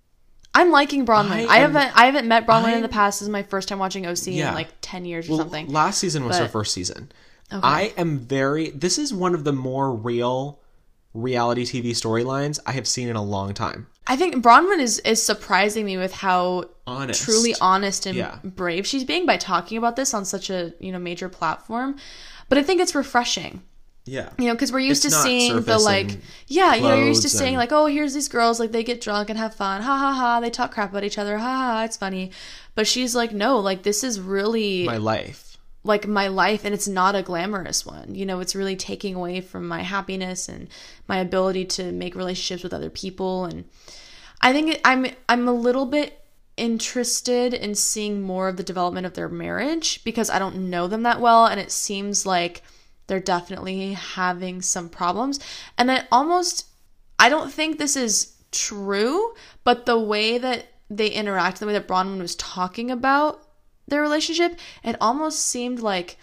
Speaker 1: I'm liking Bronwyn.
Speaker 2: I
Speaker 1: I,
Speaker 2: am-
Speaker 1: haven't I haven't met Bronwyn in
Speaker 2: I'm-
Speaker 1: the past. This is my first time watching O C
Speaker 2: Yeah.
Speaker 1: in like ten years or
Speaker 2: well,
Speaker 1: something.
Speaker 2: last season was her
Speaker 1: But-
Speaker 2: first season.
Speaker 1: Okay.
Speaker 2: I am very. This is one of the more real reality T V storylines I have seen in a long time.
Speaker 1: I think Bronwyn is is surprising me with how
Speaker 2: Honest.
Speaker 1: truly honest and
Speaker 2: Yeah.
Speaker 1: brave she's being by talking about this on such a, you know, major platform. But I think it's refreshing.
Speaker 2: Yeah.
Speaker 1: You know, because we're used
Speaker 2: It's
Speaker 1: to
Speaker 2: not
Speaker 1: seeing the
Speaker 2: surface
Speaker 1: like,
Speaker 2: and
Speaker 1: yeah, you know, you're used to
Speaker 2: clothes
Speaker 1: seeing
Speaker 2: and-
Speaker 1: like, oh, here's these girls, like they get drunk and have fun, ha ha ha, they talk crap about each other, ha ha, ha, it's funny. But she's like, no, like this is really
Speaker 2: My life.
Speaker 1: like my life, and it's not a glamorous one. You know, it's really taking away from my happiness and my ability to make relationships with other people. And I think it, I'm I'm a little bit interested in seeing more of the development of their marriage because I don't know them that well, and it seems like they're definitely having some problems. And I almost I don't think this is true, but the way that they interact, the way that Bronwyn was talking about their relationship, it almost seemed like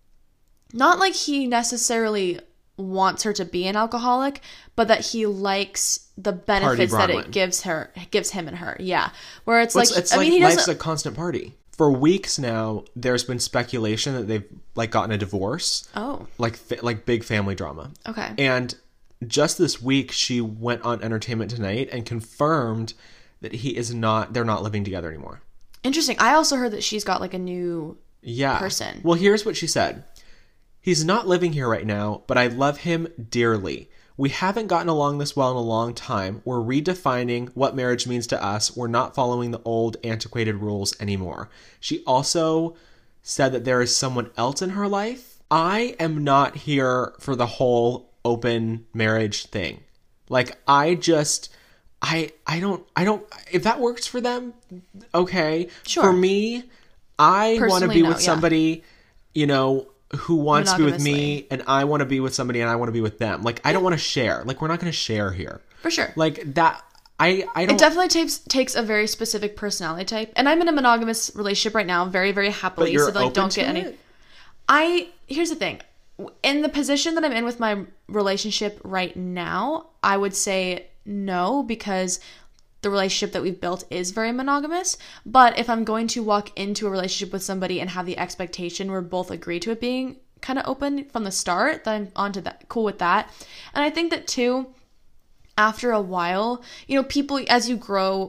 Speaker 1: not like he necessarily wants her to be an alcoholic, but that he likes the benefits that
Speaker 2: Bronwyn.
Speaker 1: it gives her, gives him and her. Yeah, where it's
Speaker 2: Well,
Speaker 1: like,
Speaker 2: it's, it's
Speaker 1: I
Speaker 2: like
Speaker 1: mean, he
Speaker 2: life's
Speaker 1: doesn't.
Speaker 2: a constant party. For weeks now, there's been speculation that they've like gotten a divorce,
Speaker 1: Oh,
Speaker 2: like fa- like big family drama.
Speaker 1: okay.
Speaker 2: And just this week, she went on Entertainment Tonight and confirmed that he is not. They're not living together anymore.
Speaker 1: Interesting. I also heard that she's got like a new.
Speaker 2: Yeah.
Speaker 1: Person.
Speaker 2: Well, here's what she said. He's not living here right now, but I love him dearly. We haven't gotten along this well in a long time. We're redefining what marriage means to us. We're not following the old antiquated rules anymore. She also said that there is someone else in her life. I am not here for the whole open marriage thing. Like, I just, I, I don't, I don't, if that works for them, okay.
Speaker 1: Sure.
Speaker 2: For me, I want to
Speaker 1: Personally,
Speaker 2: be
Speaker 1: no,
Speaker 2: with
Speaker 1: yeah.
Speaker 2: somebody, you know, who wants to be with me,
Speaker 1: Monogamously.
Speaker 2: and I want to be with somebody, and I want to be with them. Like, I don't want to share. Like, we're not going to share here.
Speaker 1: For sure.
Speaker 2: Like that. I I
Speaker 1: It
Speaker 2: don't.
Speaker 1: definitely takes takes a very specific personality type. And I'm in a monogamous relationship right now, very, very happily.
Speaker 2: But you're
Speaker 1: so like
Speaker 2: open
Speaker 1: don't
Speaker 2: to
Speaker 1: get any
Speaker 2: it?
Speaker 1: I here's the thing. In the position that I'm in with my relationship right now, I would say no, because the relationship that we've built is very monogamous. But if I'm going to walk into a relationship with somebody and have the expectation we're both agree to it being kind of open from the start, then I'm onto that, cool with that. And I think that too, after a while, you know, people, as you grow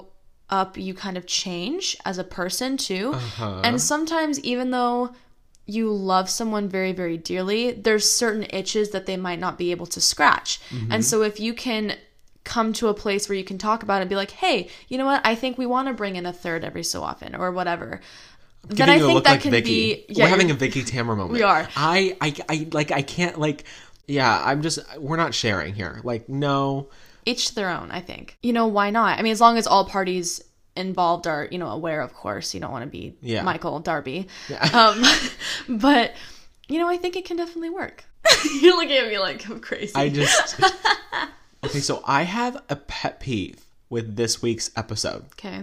Speaker 1: up, you kind of change as a person too.
Speaker 2: Uh-huh.
Speaker 1: And sometimes, even though you love someone very, very dearly, there's certain itches that they might not be able to scratch. Mm-hmm. And so if you can come to a place where you can talk about it and be like, hey, you know what? I think we want to bring in a third every so often or whatever.
Speaker 2: I'm
Speaker 1: then I think that
Speaker 2: like
Speaker 1: can
Speaker 2: Vicky.
Speaker 1: be... Yeah,
Speaker 2: we're having a Vicky Tamra moment.
Speaker 1: We are.
Speaker 2: I, I, I, like, I can't, like... Yeah, I'm just... We're not sharing here. Like, no...
Speaker 1: Each to their own, I think. You know, why not? I mean, as long as all parties involved are, you know, aware, of course. You don't want to be
Speaker 2: yeah.
Speaker 1: Michael Darby.
Speaker 2: Yeah.
Speaker 1: Um, but, you know, I think it can definitely work. You're looking at me like I'm crazy.
Speaker 2: I just... Okay, so I have a pet peeve with this week's episode.
Speaker 1: Okay.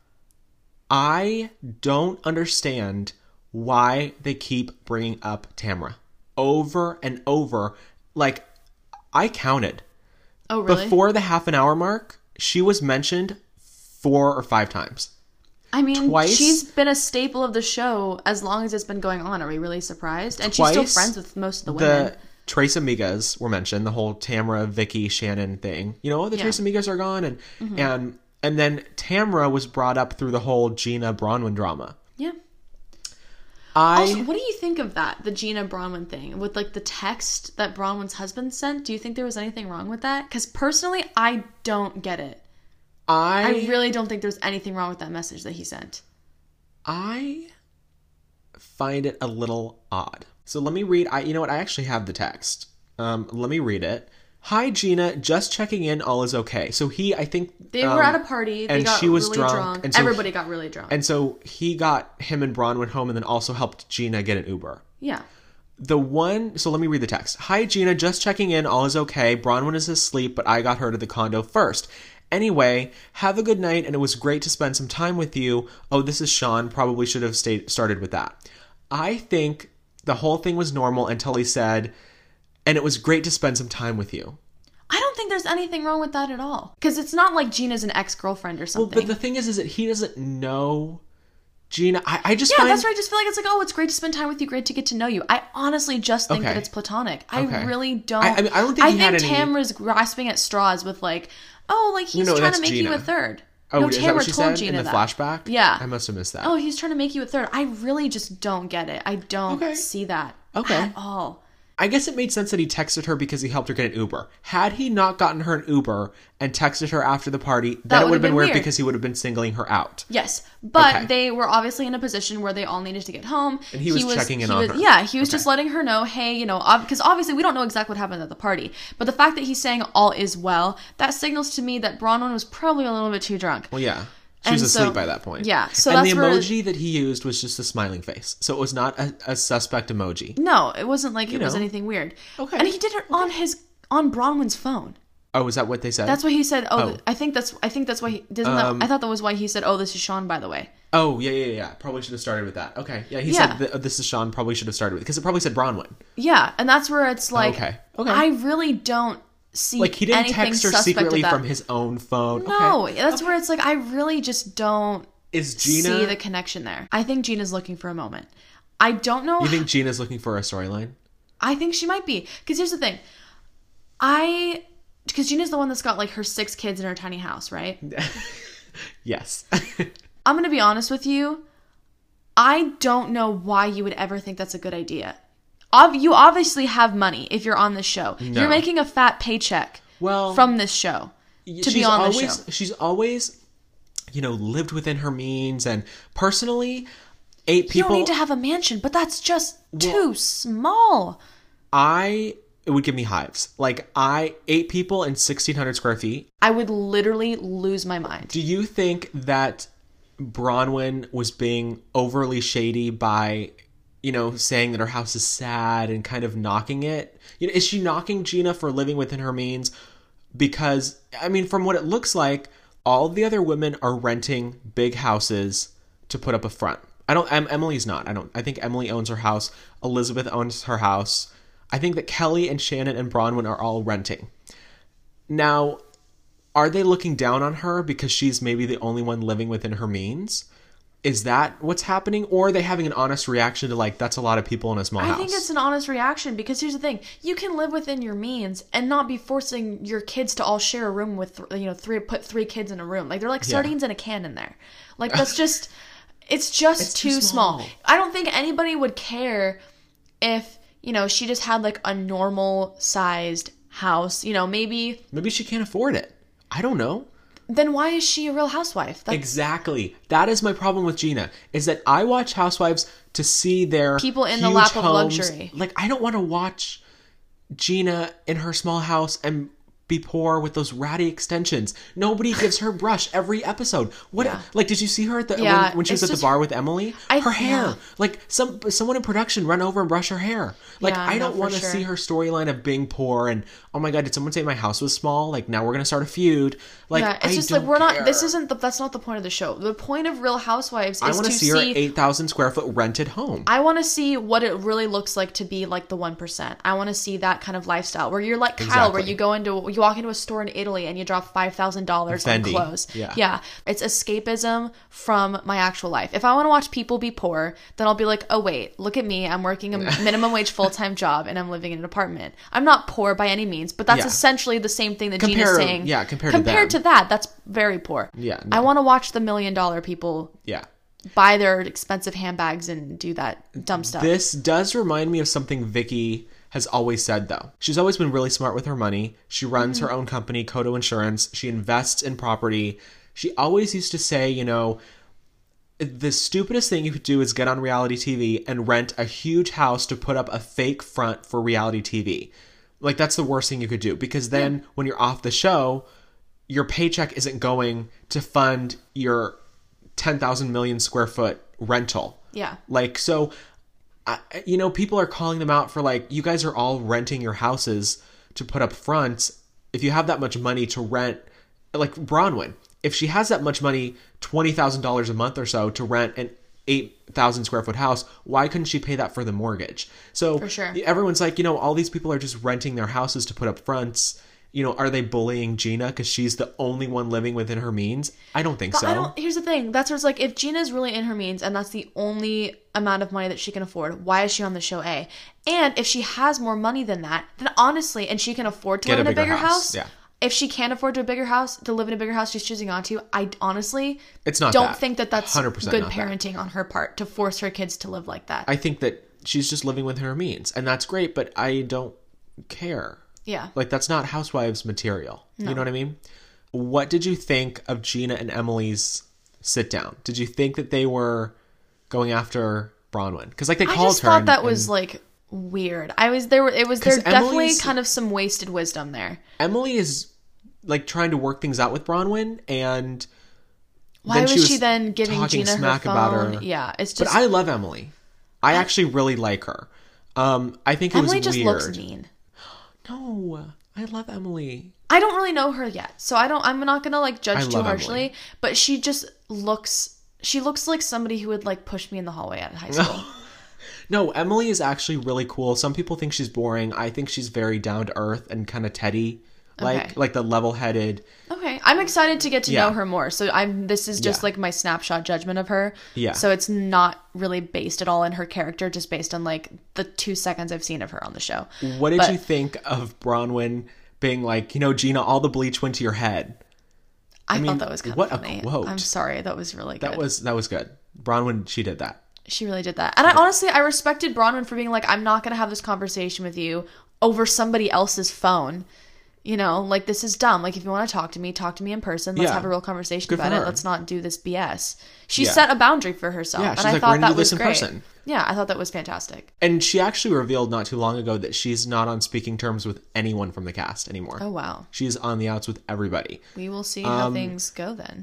Speaker 2: I don't understand why they keep bringing up Tamra over and over. Like, I counted.
Speaker 1: Oh, really?
Speaker 2: Before the half an hour mark, she was mentioned four or five times.
Speaker 1: I mean,
Speaker 2: Twice,
Speaker 1: she's been a staple of the show as long as it's been going on. Are we really surprised? And she's still friends with most of the women.
Speaker 2: The Tres Amigas were mentioned, the whole Tamra, Vicky, Shannon thing. You know, the yeah. Tres Amigas are gone. And, mm-hmm. and, and then Tamra was brought up through the whole Gina Bronwyn drama.
Speaker 1: Yeah.
Speaker 2: I,
Speaker 1: also, what do you think of that, the Gina Bronwyn thing? With, like, the text that Bronwyn's husband sent? Do you think there was anything wrong with that? Because, personally, I don't get it.
Speaker 2: I...
Speaker 1: I really don't think there's anything wrong with that message that he sent.
Speaker 2: I find it a little odd. So let me read... I, you know what? I actually have the text. Um, let me read it. Hi, Gina. Just checking in. All is okay. So he, I think...
Speaker 1: They
Speaker 2: um,
Speaker 1: were at a party. They
Speaker 2: and
Speaker 1: got
Speaker 2: she was
Speaker 1: really
Speaker 2: drunk.
Speaker 1: drunk.
Speaker 2: And so
Speaker 1: Everybody
Speaker 2: he,
Speaker 1: got really drunk.
Speaker 2: And so he got him and Bronwyn home and then also helped Gina get an Uber.
Speaker 1: Yeah.
Speaker 2: The one... So let me read the text. Hi, Gina. Just checking in. All is okay. Bronwyn is asleep, but I got her to the condo first. Anyway, have a good night, and it was great to spend some time with you. Oh, this is Sean. Probably should have stayed, started with that. I think the whole thing was normal until he said, and it was great to spend some time with you.
Speaker 1: I don't think there's anything wrong with that at all. Because it's not like Gina's an ex-girlfriend or something.
Speaker 2: Well, but the thing is, is that he doesn't know Gina. I, I just
Speaker 1: yeah,
Speaker 2: find...
Speaker 1: that's right. I just feel like it's like, oh, it's great to spend time with you. Great to get to know you. I honestly just think
Speaker 2: okay.
Speaker 1: that it's platonic. I
Speaker 2: okay.
Speaker 1: really don't.
Speaker 2: I, I mean, I don't think
Speaker 1: I
Speaker 2: he
Speaker 1: think
Speaker 2: had any...
Speaker 1: Tamra's grasping at straws with like, oh, like he's
Speaker 2: no, no,
Speaker 1: trying to make
Speaker 2: Gina.
Speaker 1: you a third.
Speaker 2: Oh,
Speaker 1: no,
Speaker 2: is
Speaker 1: Tamra
Speaker 2: that what she
Speaker 1: told
Speaker 2: said
Speaker 1: Gina
Speaker 2: in the
Speaker 1: that.
Speaker 2: flashback?
Speaker 1: Yeah.
Speaker 2: I must have missed that.
Speaker 1: Oh, he's trying to make you a third. I really just don't get it. I don't
Speaker 2: okay.
Speaker 1: see that
Speaker 2: okay.
Speaker 1: at all.
Speaker 2: I guess it made sense that he texted her because he helped her get an Uber. Had he not gotten her an Uber and texted her after the party, then
Speaker 1: that
Speaker 2: it would have been, been weird,
Speaker 1: weird
Speaker 2: because he would have been singling her out.
Speaker 1: Yes, but
Speaker 2: okay.
Speaker 1: they were obviously in a position where they all needed to get home.
Speaker 2: And he was, he was checking in
Speaker 1: he
Speaker 2: on
Speaker 1: was,
Speaker 2: her.
Speaker 1: Yeah, he was
Speaker 2: okay.
Speaker 1: just letting her know, hey, you know, because ob- obviously we don't know exactly what happened at the party. But the fact that he's saying all is well, that signals to me that Bronwyn was probably a little bit too drunk.
Speaker 2: Well, yeah. She was
Speaker 1: and
Speaker 2: asleep
Speaker 1: so,
Speaker 2: by that point.
Speaker 1: Yeah. So
Speaker 2: and
Speaker 1: that's
Speaker 2: the
Speaker 1: where,
Speaker 2: emoji that he used was just a smiling face. So it was not a, a suspect emoji.
Speaker 1: No, it wasn't like
Speaker 2: you
Speaker 1: it
Speaker 2: know.
Speaker 1: was anything weird.
Speaker 2: Okay.
Speaker 1: And he did it on his on Bronwyn's phone.
Speaker 2: Oh, is that what they said?
Speaker 1: That's what he said. Oh,
Speaker 2: oh.
Speaker 1: I think that's I think that's why he doesn't
Speaker 2: um,
Speaker 1: that, I thought that was why he said, "Oh, this is Sean, by the way."
Speaker 2: Oh, yeah, yeah, yeah. Probably should have started with that. Okay. Yeah, he
Speaker 1: yeah.
Speaker 2: said th- this is Sean, probably should have started with, because it probably said Bronwyn.
Speaker 1: Yeah, and that's where it's like,
Speaker 2: okay. Okay.
Speaker 1: I really don't see
Speaker 2: like he didn't
Speaker 1: anything
Speaker 2: text her
Speaker 1: suspect
Speaker 2: secretly
Speaker 1: with that.
Speaker 2: from his own phone.
Speaker 1: No,
Speaker 2: okay.
Speaker 1: that's
Speaker 2: okay.
Speaker 1: where it's like I really just don't
Speaker 2: is Gina
Speaker 1: see the connection there. I think Gina's looking for a moment. I don't know.
Speaker 2: You think Gina's looking for a storyline?
Speaker 1: I think she might be, because here's the thing. I because Gina's the one that's got like her six kids in her tiny house, right?
Speaker 2: Yes.
Speaker 1: I'm gonna be honest with you. I don't know why you would ever think that's a good idea. Ob- you obviously have money if you're on this show.
Speaker 2: No.
Speaker 1: You're making a fat paycheck
Speaker 2: well,
Speaker 1: from this show to be on
Speaker 2: always,
Speaker 1: the show.
Speaker 2: She's always, you know, lived within her means, and personally, eight people...
Speaker 1: You don't need to have a mansion, but that's just
Speaker 2: well,
Speaker 1: too small.
Speaker 2: I... It would give me hives. Like, I... Eight people in sixteen hundred square feet.
Speaker 1: I would literally lose my mind.
Speaker 2: Do you think that Bronwyn was being overly shady by, you know, saying that her house is sad and kind of knocking it? You know, is she knocking Gina for living within her means? Because, I mean, from what it looks like, all the other women are renting big houses to put up a front. I don't, em, Emily's not. I don't, I think Emily owns her house. Elizabeth owns her house. I think that Kelly and Shannon and Bronwyn are all renting. Now, are they looking down on her because she's maybe the only one living within her means? Is that what's happening? Or are they having an honest reaction to like, that's a lot of people in a small
Speaker 1: I
Speaker 2: house?
Speaker 1: think it's an honest reaction because here's the thing. You can live within your means and not be forcing your kids to all share a room with, you know, three, put three kids in a room. Like they're like sardines in a can in there. Like that's just, it's just
Speaker 2: It's
Speaker 1: too,
Speaker 2: too
Speaker 1: small.
Speaker 2: small.
Speaker 1: I don't think anybody would care if, you know, she just had like a normal sized house, you know, maybe.
Speaker 2: Maybe she can't afford it. I don't know.
Speaker 1: Then why is she a real housewife? That's
Speaker 2: Exactly. That is my problem with Gina, is that I watch Housewives to see their
Speaker 1: People in the
Speaker 2: huge
Speaker 1: lap of
Speaker 2: homes.
Speaker 1: luxury.
Speaker 2: Like, I don't want to watch Gina in her small house and be poor with those ratty extensions. Nobody gives her brush every episode. What?
Speaker 1: Yeah.
Speaker 2: Like, did you see her at the
Speaker 1: Yeah,
Speaker 2: when, when she was
Speaker 1: it's
Speaker 2: at
Speaker 1: just-
Speaker 2: the bar with Emily?
Speaker 1: I-
Speaker 2: her hair,
Speaker 1: yeah.
Speaker 2: like some someone in production run over and brush her hair. Like,
Speaker 1: Yeah,
Speaker 2: I
Speaker 1: no,
Speaker 2: don't
Speaker 1: for
Speaker 2: want to
Speaker 1: sure.
Speaker 2: see her storyline of being poor and oh my god, did someone say my house was small? Like now we're gonna start a feud. Like,
Speaker 1: yeah, it's
Speaker 2: I
Speaker 1: just
Speaker 2: don't
Speaker 1: like we're not. This
Speaker 2: care.
Speaker 1: isn't. The, that's not the point of the show. The point of Real Housewives
Speaker 2: I
Speaker 1: is
Speaker 2: want
Speaker 1: to
Speaker 2: to see her eight thousand square foot rented home.
Speaker 1: I want to see what it really looks like to be like the one percent. I want to see that kind of lifestyle where you're like Kyle, where
Speaker 2: Exactly.
Speaker 1: you go into you walk into a store in Italy and you drop five thousand dollars on
Speaker 2: Fendi.
Speaker 1: clothes.
Speaker 2: Yeah.
Speaker 1: yeah, it's escapism from my actual life. If I want to watch people be poor, then I'll be like, oh wait, look at me. I'm working a minimum wage full time job and I'm living in an apartment. I'm not poor by any means, but that's
Speaker 2: Yeah.
Speaker 1: essentially the same thing that
Speaker 2: Compare-
Speaker 1: Gina's saying.
Speaker 2: yeah, compared to
Speaker 1: compared
Speaker 2: them.
Speaker 1: to that, that's very poor.
Speaker 2: Yeah,
Speaker 1: I
Speaker 2: no.
Speaker 1: want to watch the million dollar people
Speaker 2: Yeah.
Speaker 1: buy their expensive handbags and do that dumb stuff.
Speaker 2: This does remind me of something Vicky has always said, though. She's always been really smart with her money. She runs
Speaker 1: Mm-hmm.
Speaker 2: her own company, Kodo Insurance. She invests in property. She always used to say, you know, the stupidest thing you could do is get on reality T V and rent a huge house to put up a fake front for reality T V. Like, that's the worst thing you could do. Because then
Speaker 1: Yeah.
Speaker 2: when you're off the show, your paycheck isn't going to fund your ten thousand million square foot rental.
Speaker 1: Yeah.
Speaker 2: Like, so, I, you know, people are calling them out for like, you guys are all renting your houses to put up fronts. If you have that much money to rent, like Bronwyn, if she has that much money, twenty thousand dollars a month or so to rent an eight thousand square foot house, why couldn't she pay that for the mortgage? So
Speaker 1: For sure.
Speaker 2: everyone's like, you know, all these people are just renting their houses to put up fronts. You know, are they bullying Gina because she's the only one living within her means? I don't think
Speaker 1: But
Speaker 2: so.
Speaker 1: I don't. Here's the thing. That's where it's like, if Gina's really in her means and that's the only amount of money that she can afford, why is she on the show? A. And if she has more money than that, then honestly, and she can afford to
Speaker 2: Get
Speaker 1: live
Speaker 2: a
Speaker 1: in a
Speaker 2: bigger
Speaker 1: bigger
Speaker 2: house,
Speaker 1: house.
Speaker 2: yeah.
Speaker 1: If she can't afford to a bigger house, to live in a bigger house she's choosing not to, I honestly
Speaker 2: It's not
Speaker 1: don't
Speaker 2: that.
Speaker 1: think that that's
Speaker 2: one hundred percent
Speaker 1: good
Speaker 2: not that.
Speaker 1: parenting on her part to force her kids to live like that.
Speaker 2: I think that she's just living within her means, and that's great, but I don't care.
Speaker 1: yeah.
Speaker 2: Like, that's not Housewives material. You know what I mean? What did you think of Gina and Emily's sit down? Did you think that they were going after Bronwyn? Because, like, they
Speaker 1: I
Speaker 2: called
Speaker 1: just
Speaker 2: her.
Speaker 1: thought
Speaker 2: and-
Speaker 1: that was
Speaker 2: and
Speaker 1: like weird. I was there. It was
Speaker 2: 'Cause
Speaker 1: there definitely
Speaker 2: Emily's-
Speaker 1: kind of some wasted wisdom there.
Speaker 2: Emily is, like, trying to work things out with Bronwyn, and
Speaker 1: Why
Speaker 2: then
Speaker 1: was
Speaker 2: she
Speaker 1: she,
Speaker 2: was
Speaker 1: then giving
Speaker 2: talking
Speaker 1: Gina her
Speaker 2: smack
Speaker 1: phone?
Speaker 2: about her.
Speaker 1: Yeah, it's
Speaker 2: But
Speaker 1: just
Speaker 2: I love Emily. I actually really like her. Um, I think it
Speaker 1: Emily
Speaker 2: was
Speaker 1: just
Speaker 2: weird.
Speaker 1: looks mean.
Speaker 2: No, I love Emily.
Speaker 1: I don't really know her yet, so I don't. I'm not gonna like
Speaker 2: I
Speaker 1: judge too
Speaker 2: love
Speaker 1: harshly.
Speaker 2: Emily.
Speaker 1: But she just looks. She looks like somebody who would like push me in the hallway at high school.
Speaker 2: No, Emily is actually really cool. Some people think she's boring. I think she's very down to earth and kind of Teddy, like
Speaker 1: Okay.
Speaker 2: like the level-headed.
Speaker 1: Okay, I'm excited to get to
Speaker 2: Yeah.
Speaker 1: know her more. So I'm. This is just
Speaker 2: Yeah.
Speaker 1: like my snapshot judgment of her.
Speaker 2: Yeah.
Speaker 1: So it's not really based at all in her character, just based on like the two seconds I've seen of her on the show.
Speaker 2: What did
Speaker 1: But-
Speaker 2: you think of Bronwyn being like, you know, Gina, all the bleach went to your head?
Speaker 1: I,
Speaker 2: mean,
Speaker 1: thought that was kind
Speaker 2: what a
Speaker 1: of funny.
Speaker 2: quote.
Speaker 1: I'm sorry, that was really good.
Speaker 2: That was that was good. Bronwyn, she did that.
Speaker 1: She really did that. And I honestly, I respected Bronwyn for being like, I'm not going to have this conversation with you over somebody else's phone. You know, like, this is dumb. Like, if you want to talk to me, talk to me in person. Let's
Speaker 2: Yeah.
Speaker 1: have a real conversation
Speaker 2: Good for
Speaker 1: about it.
Speaker 2: her.
Speaker 1: Let's not do this B S. She
Speaker 2: Yeah.
Speaker 1: set a boundary for herself.
Speaker 2: Yeah,
Speaker 1: and
Speaker 2: she's
Speaker 1: I
Speaker 2: like,
Speaker 1: thought
Speaker 2: we're gonna
Speaker 1: that
Speaker 2: do
Speaker 1: was
Speaker 2: this in
Speaker 1: great.
Speaker 2: person.
Speaker 1: Yeah, I thought that was fantastic.
Speaker 2: And she actually revealed not too long ago that she's not on speaking terms with anyone from the cast anymore.
Speaker 1: Oh, wow.
Speaker 2: She's on the outs with everybody.
Speaker 1: We will see
Speaker 2: Um,
Speaker 1: how things go then.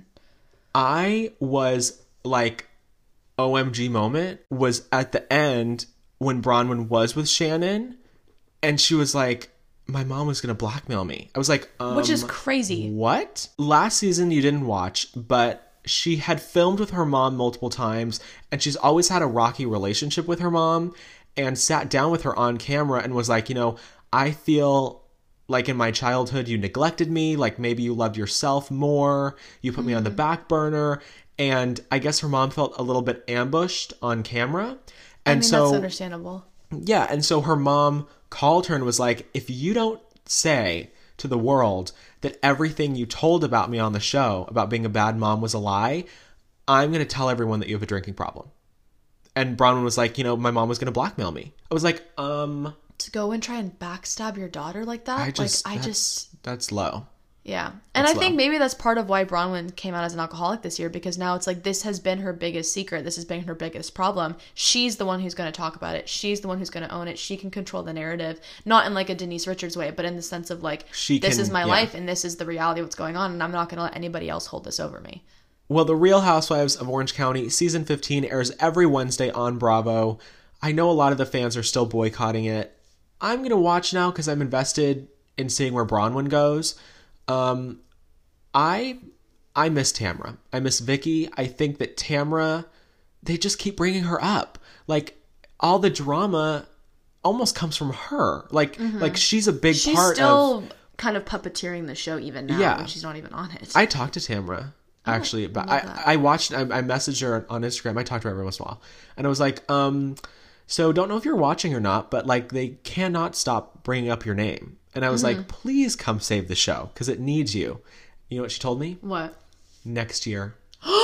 Speaker 2: I was like, O M G moment was at the end when Bronwyn was with Shannon, and she was like, my mom was going to blackmail me. I was like, um,
Speaker 1: Which is crazy.
Speaker 2: what? Last season you didn't watch, but she had filmed with her mom multiple times, and she's always had a rocky relationship with her mom, and sat down with her on camera and was like, you know, I feel like in my childhood you neglected me, like maybe you loved yourself more, you put me on the back burner. And I guess her mom felt a little bit ambushed on camera.
Speaker 1: I
Speaker 2: And
Speaker 1: mean,
Speaker 2: so,
Speaker 1: that's understandable.
Speaker 2: yeah. And so her mom called her and was like, if you don't say to the world that everything you told about me on the show about being a bad mom was a lie, I'm going to tell everyone that you have a drinking problem. And Bronwyn was like, you know, my mom was going to blackmail me. I was like, um...
Speaker 1: To go and try and backstab your daughter like that?
Speaker 2: I just,
Speaker 1: like, I
Speaker 2: that's,
Speaker 1: just...
Speaker 2: That's low.
Speaker 1: Yeah. And
Speaker 2: That's
Speaker 1: I think
Speaker 2: low.
Speaker 1: maybe that's part of why Bronwyn came out as an alcoholic this year, because now it's like this has been her biggest secret. This has been her biggest problem. She's the one who's going to talk about it. She's the one who's going to own it. She can control the narrative, not in like a Denise Richards way, but in the sense of like,
Speaker 2: She
Speaker 1: this
Speaker 2: can-
Speaker 1: is my
Speaker 2: yeah.
Speaker 1: life and this is the reality of what's going on, and I'm not going to let anybody else hold this over me.
Speaker 2: Well, The Real Housewives of Orange County season fifteen airs every Wednesday on Bravo. I know a lot of the fans are still boycotting it. I'm going to watch now because I'm invested in seeing where Bronwyn goes. Um, I I miss Tamra. I miss Vicky. I think that Tamra, they just keep bringing her up. Like, all the drama almost comes from her. Like, like she's a big
Speaker 1: She's
Speaker 2: part
Speaker 1: still
Speaker 2: of...
Speaker 1: kind of puppeteering the show even now
Speaker 2: Yeah.
Speaker 1: when she's not even on it.
Speaker 2: I talked to Tamra, actually. about
Speaker 1: love
Speaker 2: I,
Speaker 1: that.
Speaker 2: I watched, I, I messaged her on Instagram. I talked to her every once in a while. And I was like, um, so don't know if you're watching or not, but like they cannot stop bringing up your name. And I was
Speaker 1: Mm-hmm.
Speaker 2: like, please come save the show because it needs you. You know what she told me?
Speaker 1: What?
Speaker 2: Next year.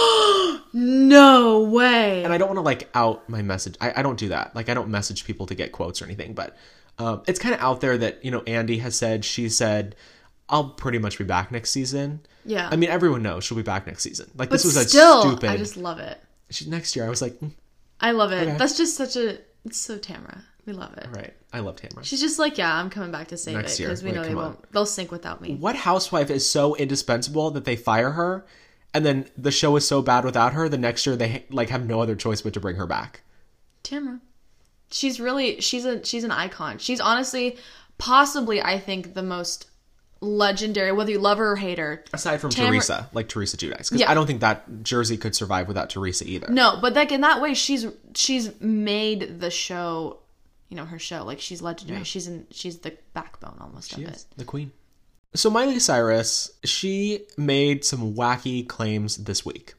Speaker 1: No way.
Speaker 2: And I don't want to like out my message. I, I don't do that. Like I don't message people to get quotes or anything, but um, it's kind of out there that, you know, Andy has said, she said, I'll pretty much be back next season.
Speaker 1: Yeah.
Speaker 2: I mean, everyone knows she'll be back next season. Like
Speaker 1: but
Speaker 2: this was
Speaker 1: still,
Speaker 2: a stupid.
Speaker 1: I just love it.
Speaker 2: She, next year, I was like, mm,
Speaker 1: I love it.
Speaker 2: Okay.
Speaker 1: That's just such a... It's so Tamra. We love it.
Speaker 2: all right, I love Tamra.
Speaker 1: She's just like, yeah, I'm coming back to save
Speaker 2: Next
Speaker 1: it
Speaker 2: year.
Speaker 1: because we
Speaker 2: Like,
Speaker 1: know they
Speaker 2: come on.
Speaker 1: won't. They'll sink without me.
Speaker 2: What housewife is so indispensable that they fire her, and then the show is so bad without her? The next year, they like have no other choice but to bring her back.
Speaker 1: Tamra. She's really she's a she's an icon. She's honestly, possibly, I think the most legendary. Whether you love her or hate her.
Speaker 2: Aside from
Speaker 1: Tamra-
Speaker 2: Teresa, like Teresa Giudice, because
Speaker 1: Yeah.
Speaker 2: I don't think that Jersey could survive without Teresa either.
Speaker 1: No, but like in that way, she's she's made the show, you know, her show. Like she's legendary.
Speaker 2: Yeah.
Speaker 1: She's in she's the backbone almost
Speaker 2: She
Speaker 1: of
Speaker 2: is
Speaker 1: it.
Speaker 2: the queen. So Miley Cyrus, she made some wacky claims this week.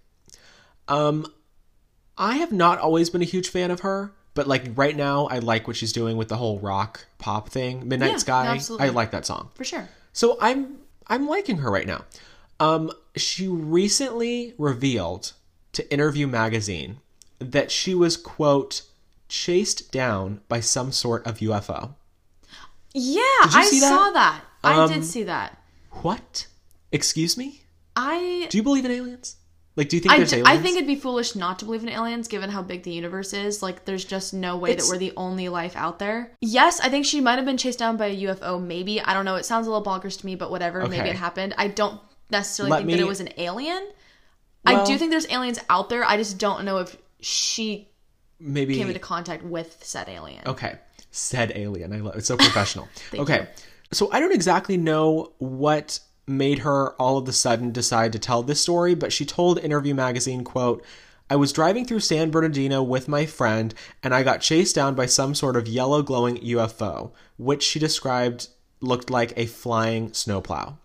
Speaker 2: Um, I have not always been a huge fan of her, but like right now, I like what she's doing with the whole rock pop thing. Midnight
Speaker 1: Yeah,
Speaker 2: Sky,
Speaker 1: absolutely.
Speaker 2: I like that song.
Speaker 1: For sure.
Speaker 2: So I'm I'm liking her right now. Um, she recently revealed to Interview Magazine that she was, quote, chased down by some sort of U F O.
Speaker 1: Yeah,
Speaker 2: you
Speaker 1: I
Speaker 2: see that?
Speaker 1: saw that. I
Speaker 2: Um,
Speaker 1: did see that.
Speaker 2: What? Excuse me?
Speaker 1: I
Speaker 2: Do you believe in aliens? Like, do you think
Speaker 1: I,
Speaker 2: there's
Speaker 1: d-
Speaker 2: aliens?
Speaker 1: I think it'd be foolish not to believe in aliens given how big the universe is. Like, there's just no way
Speaker 2: It's-
Speaker 1: that we're the only life out there. Yes, I think she might have been chased down by a U F O, maybe. I don't know. It sounds a little bonkers to me, but whatever. Maybe
Speaker 2: Okay.
Speaker 1: it happened. I don't necessarily
Speaker 2: Let
Speaker 1: think
Speaker 2: me-
Speaker 1: that it was an alien. I
Speaker 2: Well-
Speaker 1: do think there's aliens out there. I just don't know if she
Speaker 2: Maybe.
Speaker 1: came into contact with said alien.
Speaker 2: Okay. Said alien. I love it's so professional.
Speaker 1: Thank
Speaker 2: okay.
Speaker 1: you.
Speaker 2: So I don't exactly know what made her all of a sudden decide to tell this story, but she told Interview Magazine, quote, I was driving through San Bernardino with my friend and I got chased down by some sort of yellow glowing U F O, which she described looked like a flying snowplow.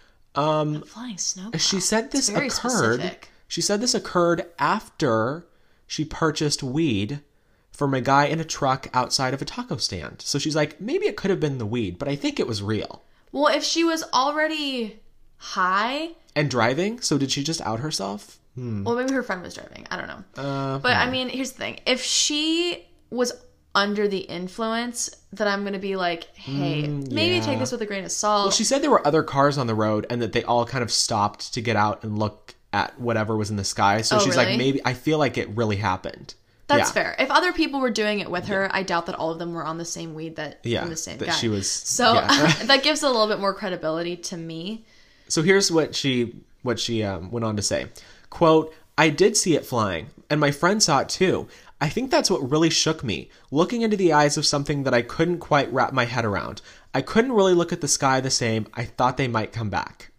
Speaker 1: A flying snow.
Speaker 2: She said this
Speaker 1: It's very
Speaker 2: occurred.
Speaker 1: specific.
Speaker 2: She said this occurred after she purchased weed from a guy in a truck outside of a taco stand. So she's like, maybe it could have been the weed, but I think it was real.
Speaker 1: Well, if she was already high,
Speaker 2: And driving? So did she just out herself?
Speaker 1: well, maybe her friend was driving. I don't know.
Speaker 2: Uh,
Speaker 1: But I mean, here's the thing. If she was under the influence, then I'm going to be like, hey, maybe
Speaker 2: yeah.
Speaker 1: take this with a grain of salt.
Speaker 2: well, she said there were other cars on the road and that they all kind of stopped to get out and look at whatever was in the sky. So
Speaker 1: Oh,
Speaker 2: she's
Speaker 1: really?
Speaker 2: like, maybe, I feel like it really happened.
Speaker 1: That's
Speaker 2: Yeah.
Speaker 1: fair. If other people were doing it with her, I doubt that all of them were on the same weed that
Speaker 2: Yeah,
Speaker 1: from the same
Speaker 2: that
Speaker 1: guy.
Speaker 2: she was-
Speaker 1: So
Speaker 2: yeah.
Speaker 1: that gives it a little bit more credibility to me.
Speaker 2: So here's what she what she um, went on to say. Quote, I did see it flying, and my friend saw it too. I think that's what really shook me, looking into the eyes of something that I couldn't quite wrap my head around. I couldn't really look at the sky the same. I thought they might come back.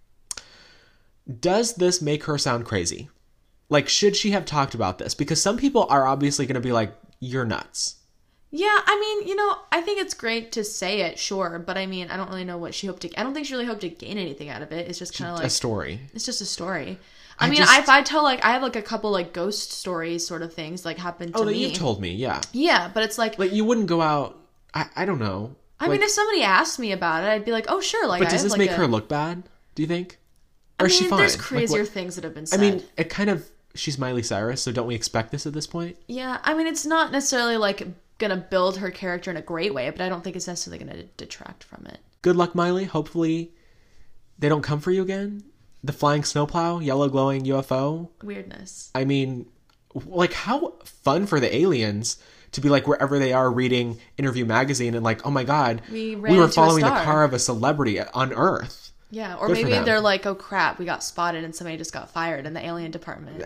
Speaker 2: Does this make her sound crazy? Like, should she have talked about this? Because some people are obviously going to be like, you're nuts.
Speaker 1: Yeah, I mean, you know, I think it's great to say it, sure, but I mean, I don't really know what she hoped to. I don't think she really hoped to gain anything out of it. It's just kind of like
Speaker 2: A story.
Speaker 1: it's just a story. I,
Speaker 2: I
Speaker 1: mean,
Speaker 2: just-
Speaker 1: I, if I tell like I have like a couple like ghost stories sort of things like happen to
Speaker 2: Oh, that
Speaker 1: me.
Speaker 2: you've told me, yeah.
Speaker 1: Yeah, but it's like,
Speaker 2: Like, you wouldn't go out... I, I don't know.
Speaker 1: I
Speaker 2: Like,
Speaker 1: mean, if somebody asked me about it, I'd be like, oh sure. Like,
Speaker 2: but
Speaker 1: I
Speaker 2: does
Speaker 1: have,
Speaker 2: this
Speaker 1: like,
Speaker 2: make
Speaker 1: a,
Speaker 2: her look bad, do you think? Or
Speaker 1: I
Speaker 2: is
Speaker 1: mean,
Speaker 2: she fine?
Speaker 1: there's
Speaker 2: Like,
Speaker 1: crazier
Speaker 2: what-
Speaker 1: things that have been
Speaker 2: I
Speaker 1: said.
Speaker 2: mean, it kind of... She's Miley Cyrus, so don't we expect this at this point?
Speaker 1: Yeah, I mean, it's not necessarily like gonna build her character in a great way, but I don't think it's necessarily gonna detract from it.
Speaker 2: Good luck, Miley. Hopefully they don't come for you again. The flying snowplow, yellow glowing U F O.
Speaker 1: Weirdness.
Speaker 2: I mean, like, how fun for the aliens to be like wherever they are reading Interview Magazine and like, oh my god,
Speaker 1: We ran
Speaker 2: we were
Speaker 1: into a
Speaker 2: following the
Speaker 1: star.
Speaker 2: car of a celebrity on Earth.
Speaker 1: Yeah, or
Speaker 2: Good for
Speaker 1: maybe
Speaker 2: them.
Speaker 1: they're like, oh crap, we got spotted and somebody just got fired in the alien department.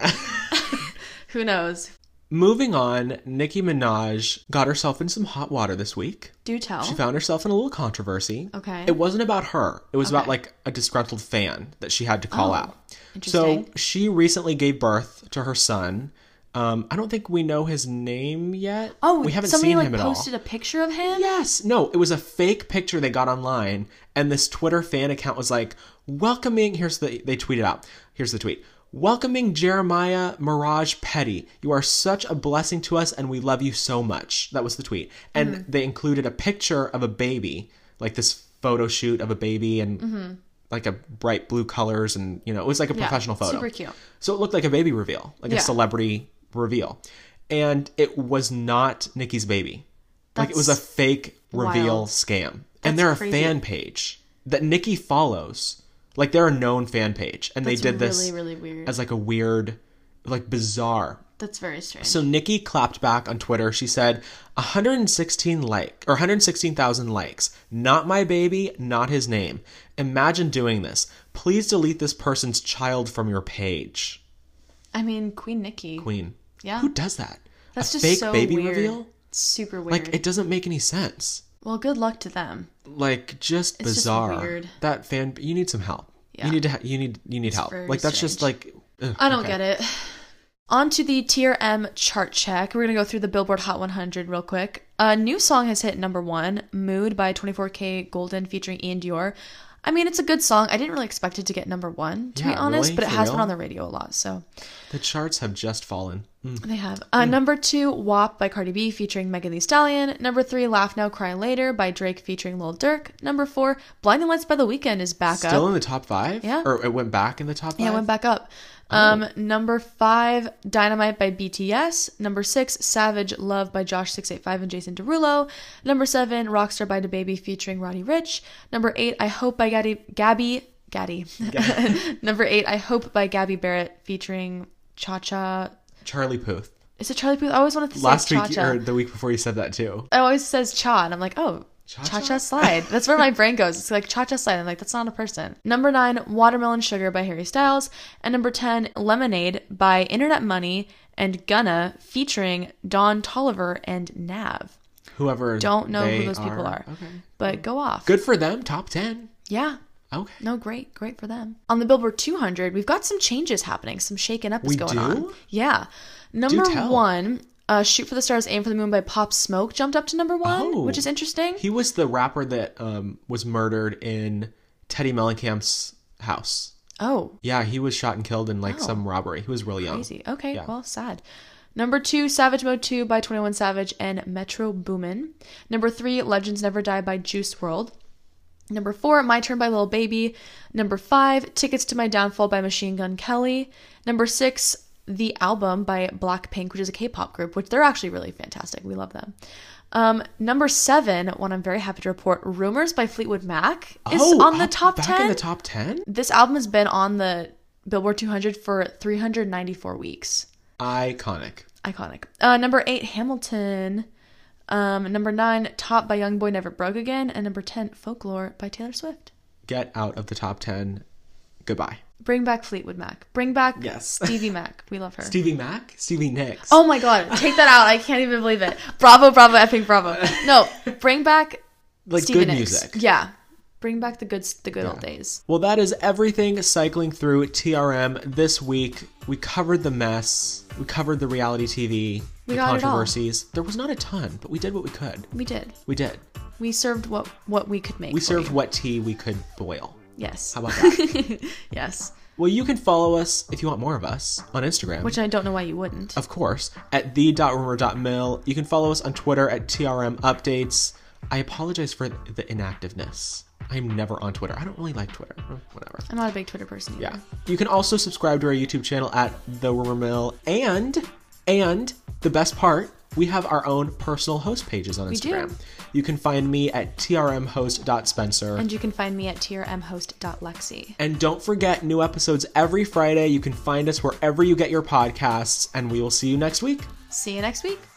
Speaker 1: Who knows?
Speaker 2: Moving on, Nicki Minaj got herself in some hot water this week.
Speaker 1: Do tell.
Speaker 2: She found herself in a little controversy.
Speaker 1: Okay.
Speaker 2: It wasn't about her. It was about
Speaker 1: Okay.
Speaker 2: like a disgruntled fan that she had to call
Speaker 1: Oh,
Speaker 2: out.
Speaker 1: interesting.
Speaker 2: So she recently gave birth to her son. Um, I don't think we know his name yet.
Speaker 1: Oh,
Speaker 2: we haven't
Speaker 1: somebody
Speaker 2: seen
Speaker 1: like
Speaker 2: him at all.
Speaker 1: posted a picture of him?
Speaker 2: Yes. No, it was a fake picture they got online, and this Twitter fan account was like, welcoming, here's the, they tweeted out, here's the tweet. Welcoming Jeremiah Mirage Petty. You are such a blessing to us, and we love you so much. That was the tweet. And
Speaker 1: Mm-hmm.
Speaker 2: they included a picture of a baby, like this photo shoot of a baby, and
Speaker 1: Mm-hmm.
Speaker 2: like a bright blue colors, and, you know, it was like a
Speaker 1: Yeah,
Speaker 2: professional photo.
Speaker 1: super cute.
Speaker 2: So it looked like a baby reveal, like
Speaker 1: Yeah.
Speaker 2: a celebrity reveal. And it was not Nikki's baby. Like, it was a
Speaker 1: That's
Speaker 2: fake reveal
Speaker 1: wild.
Speaker 2: scam.
Speaker 1: That's
Speaker 2: And they're a
Speaker 1: crazy.
Speaker 2: fan page that Nikki follows. Like, they're a known fan page. And
Speaker 1: That's
Speaker 2: they did this
Speaker 1: really, really weird.
Speaker 2: as like a weird, like bizarre.
Speaker 1: That's very strange.
Speaker 2: So Nikki clapped back on Twitter. She said, one hundred sixteen like or one hundred sixteen thousand likes. Not my baby, not his name. Imagine doing this. Please delete this person's child from your page.
Speaker 1: I mean, Queen Nikki.
Speaker 2: Queen.
Speaker 1: Yeah.
Speaker 2: Who does that?
Speaker 1: That's
Speaker 2: a
Speaker 1: just
Speaker 2: fake
Speaker 1: so
Speaker 2: baby
Speaker 1: weird.
Speaker 2: reveal?
Speaker 1: Super weird.
Speaker 2: Like, it doesn't make any sense.
Speaker 1: Well, good luck to them.
Speaker 2: Like, just
Speaker 1: It's just
Speaker 2: bizarre.
Speaker 1: weird.
Speaker 2: That fan, you need some help.
Speaker 1: Yeah.
Speaker 2: You need to. Ha- you need. You need
Speaker 1: It's
Speaker 2: help.
Speaker 1: very
Speaker 2: Like, that's just like. ugh,
Speaker 1: I don't
Speaker 2: okay.
Speaker 1: get it. On to the Tier M chart check. We're going to go through the Billboard Hot one hundred real quick. A new song has hit number one, Mood by twenty-four K Golden featuring Ian Dior. I mean, it's a good song. I didn't really expect it to get number one, to be
Speaker 2: Yeah,
Speaker 1: honest,
Speaker 2: really?
Speaker 1: but it
Speaker 2: For
Speaker 1: has
Speaker 2: real?
Speaker 1: been on the radio a lot, so
Speaker 2: The charts have just fallen. Mm.
Speaker 1: they have. Uh, number two, W A P by Cardi B featuring Megan Thee Stallion. Number three, Laugh Now, Cry Later by Drake featuring Lil Durk. Number four, Blinding Lights by The Weeknd is back
Speaker 2: Still
Speaker 1: up.
Speaker 2: in the top five?
Speaker 1: Yeah.
Speaker 2: Or it went back in the top five?
Speaker 1: Yeah, it went back up.
Speaker 2: Oh.
Speaker 1: Um, number five, Dynamite by B T S. Number six, Savage Love by Josh six eight five and Jason Derulo. Number seven, Rockstar by DaBaby featuring Roddy Ricch. Number eight, I Hope by Gabby, Gabby, Gaddy. Number eight, I Hope by Gabby Barrett featuring Cha Cha.
Speaker 2: Charlie Puth.
Speaker 1: Is it Charlie Puth? I always wanted to say
Speaker 2: Last
Speaker 1: Cha
Speaker 2: week,
Speaker 1: Cha.
Speaker 2: or the week before, you said that too.
Speaker 1: It always says Cha, and I'm like, oh,
Speaker 2: Cha-cha?
Speaker 1: Cha Cha Slide. That's where my brain goes. It's like Cha Cha Slide. I'm like, that's not a person. Number nine, Watermelon Sugar by Harry Styles. And number ten, Lemonade by Internet Money and Gunna featuring Don Tolliver and Nav.
Speaker 2: Whoever.
Speaker 1: Don't know who
Speaker 2: they
Speaker 1: those people are.
Speaker 2: Okay.
Speaker 1: But go off.
Speaker 2: Good for them. Top ten.
Speaker 1: Yeah.
Speaker 2: Okay.
Speaker 1: No, great. Great for them. On the Billboard two hundred, we've got some changes happening. Some shaking up is
Speaker 2: We
Speaker 1: going
Speaker 2: do?
Speaker 1: on. Yeah. Number
Speaker 2: tell.
Speaker 1: one, uh, Shoot for the Stars, Aim for the Moon by Pop Smoke jumped up to number one,
Speaker 2: Oh.
Speaker 1: which is interesting.
Speaker 2: He was the rapper that um, was murdered in Teddy Mellencamp's house.
Speaker 1: Oh.
Speaker 2: Yeah, he was shot and killed in like
Speaker 1: Oh.
Speaker 2: some robbery. He was really young.
Speaker 1: Crazy. Okay,
Speaker 2: Yeah.
Speaker 1: well, sad. Number two, Savage Mode two by twenty-one Savage and Metro Boomin. Number three, Legends Never Die by Juice world. Number four, My Turn by Lil Baby. Number five, Tickets to My Downfall by Machine Gun Kelly. Number six, The Album by Blackpink, which is a K-pop group, which they're actually really fantastic. We love them. Um, number seven, one I'm very happy to report, Rumors by Fleetwood Mac is
Speaker 2: Oh,
Speaker 1: on the
Speaker 2: up-
Speaker 1: top
Speaker 2: back
Speaker 1: ten.
Speaker 2: in the top ten?
Speaker 1: This album has been on the Billboard two hundred for three hundred ninety-four weeks.
Speaker 2: Iconic.
Speaker 1: Iconic. Uh, number eight, Hamilton. Um, number nine, Top by Youngboy Never Broke Again. And number ten, Folklore by Taylor Swift.
Speaker 2: Get out of the top ten. Goodbye.
Speaker 1: Bring back Fleetwood Mac. Bring back
Speaker 2: Yes.
Speaker 1: Stevie Mac. We love her.
Speaker 2: Stevie Mac? Stevie Nicks.
Speaker 1: Oh my god, take that out. I can't even believe it. Bravo, bravo, effing bravo. No, bring back
Speaker 2: like
Speaker 1: Stevie
Speaker 2: good
Speaker 1: Nicks.
Speaker 2: music.
Speaker 1: Yeah. Bring back the good the good old days.
Speaker 2: Well, that is everything cycling through T R M this week. We covered the mess. We covered the reality T V,
Speaker 1: We
Speaker 2: the
Speaker 1: got it all.
Speaker 2: controversies. There was not a ton, but we did what we could.
Speaker 1: We did.
Speaker 2: We did.
Speaker 1: We served what what we could make.
Speaker 2: We
Speaker 1: for
Speaker 2: served
Speaker 1: you.
Speaker 2: what tea we could boil.
Speaker 1: Yes.
Speaker 2: How about that?
Speaker 1: Yes.
Speaker 2: Well, you can follow us if you want more of us on Instagram.
Speaker 1: Which I don't know why you wouldn't.
Speaker 2: Of course, at the dot rumor dot mill. You can follow us on Twitter at T R M Updates. I apologize for the inactiveness. I'm never on Twitter. I don't really like Twitter. Whatever.
Speaker 1: I'm not a big Twitter person either.
Speaker 2: Yeah. You can also subscribe to our YouTube channel at The Rumor Mill. And, and the best part, we have our own personal host pages on Instagram.
Speaker 1: We do.
Speaker 2: You can find me at T R M host dot spencer.
Speaker 1: And you can find me at T R M host dot lexi.
Speaker 2: And don't forget, new episodes every Friday. You can find us wherever you get your podcasts, and we will see you next week.
Speaker 1: See you next week.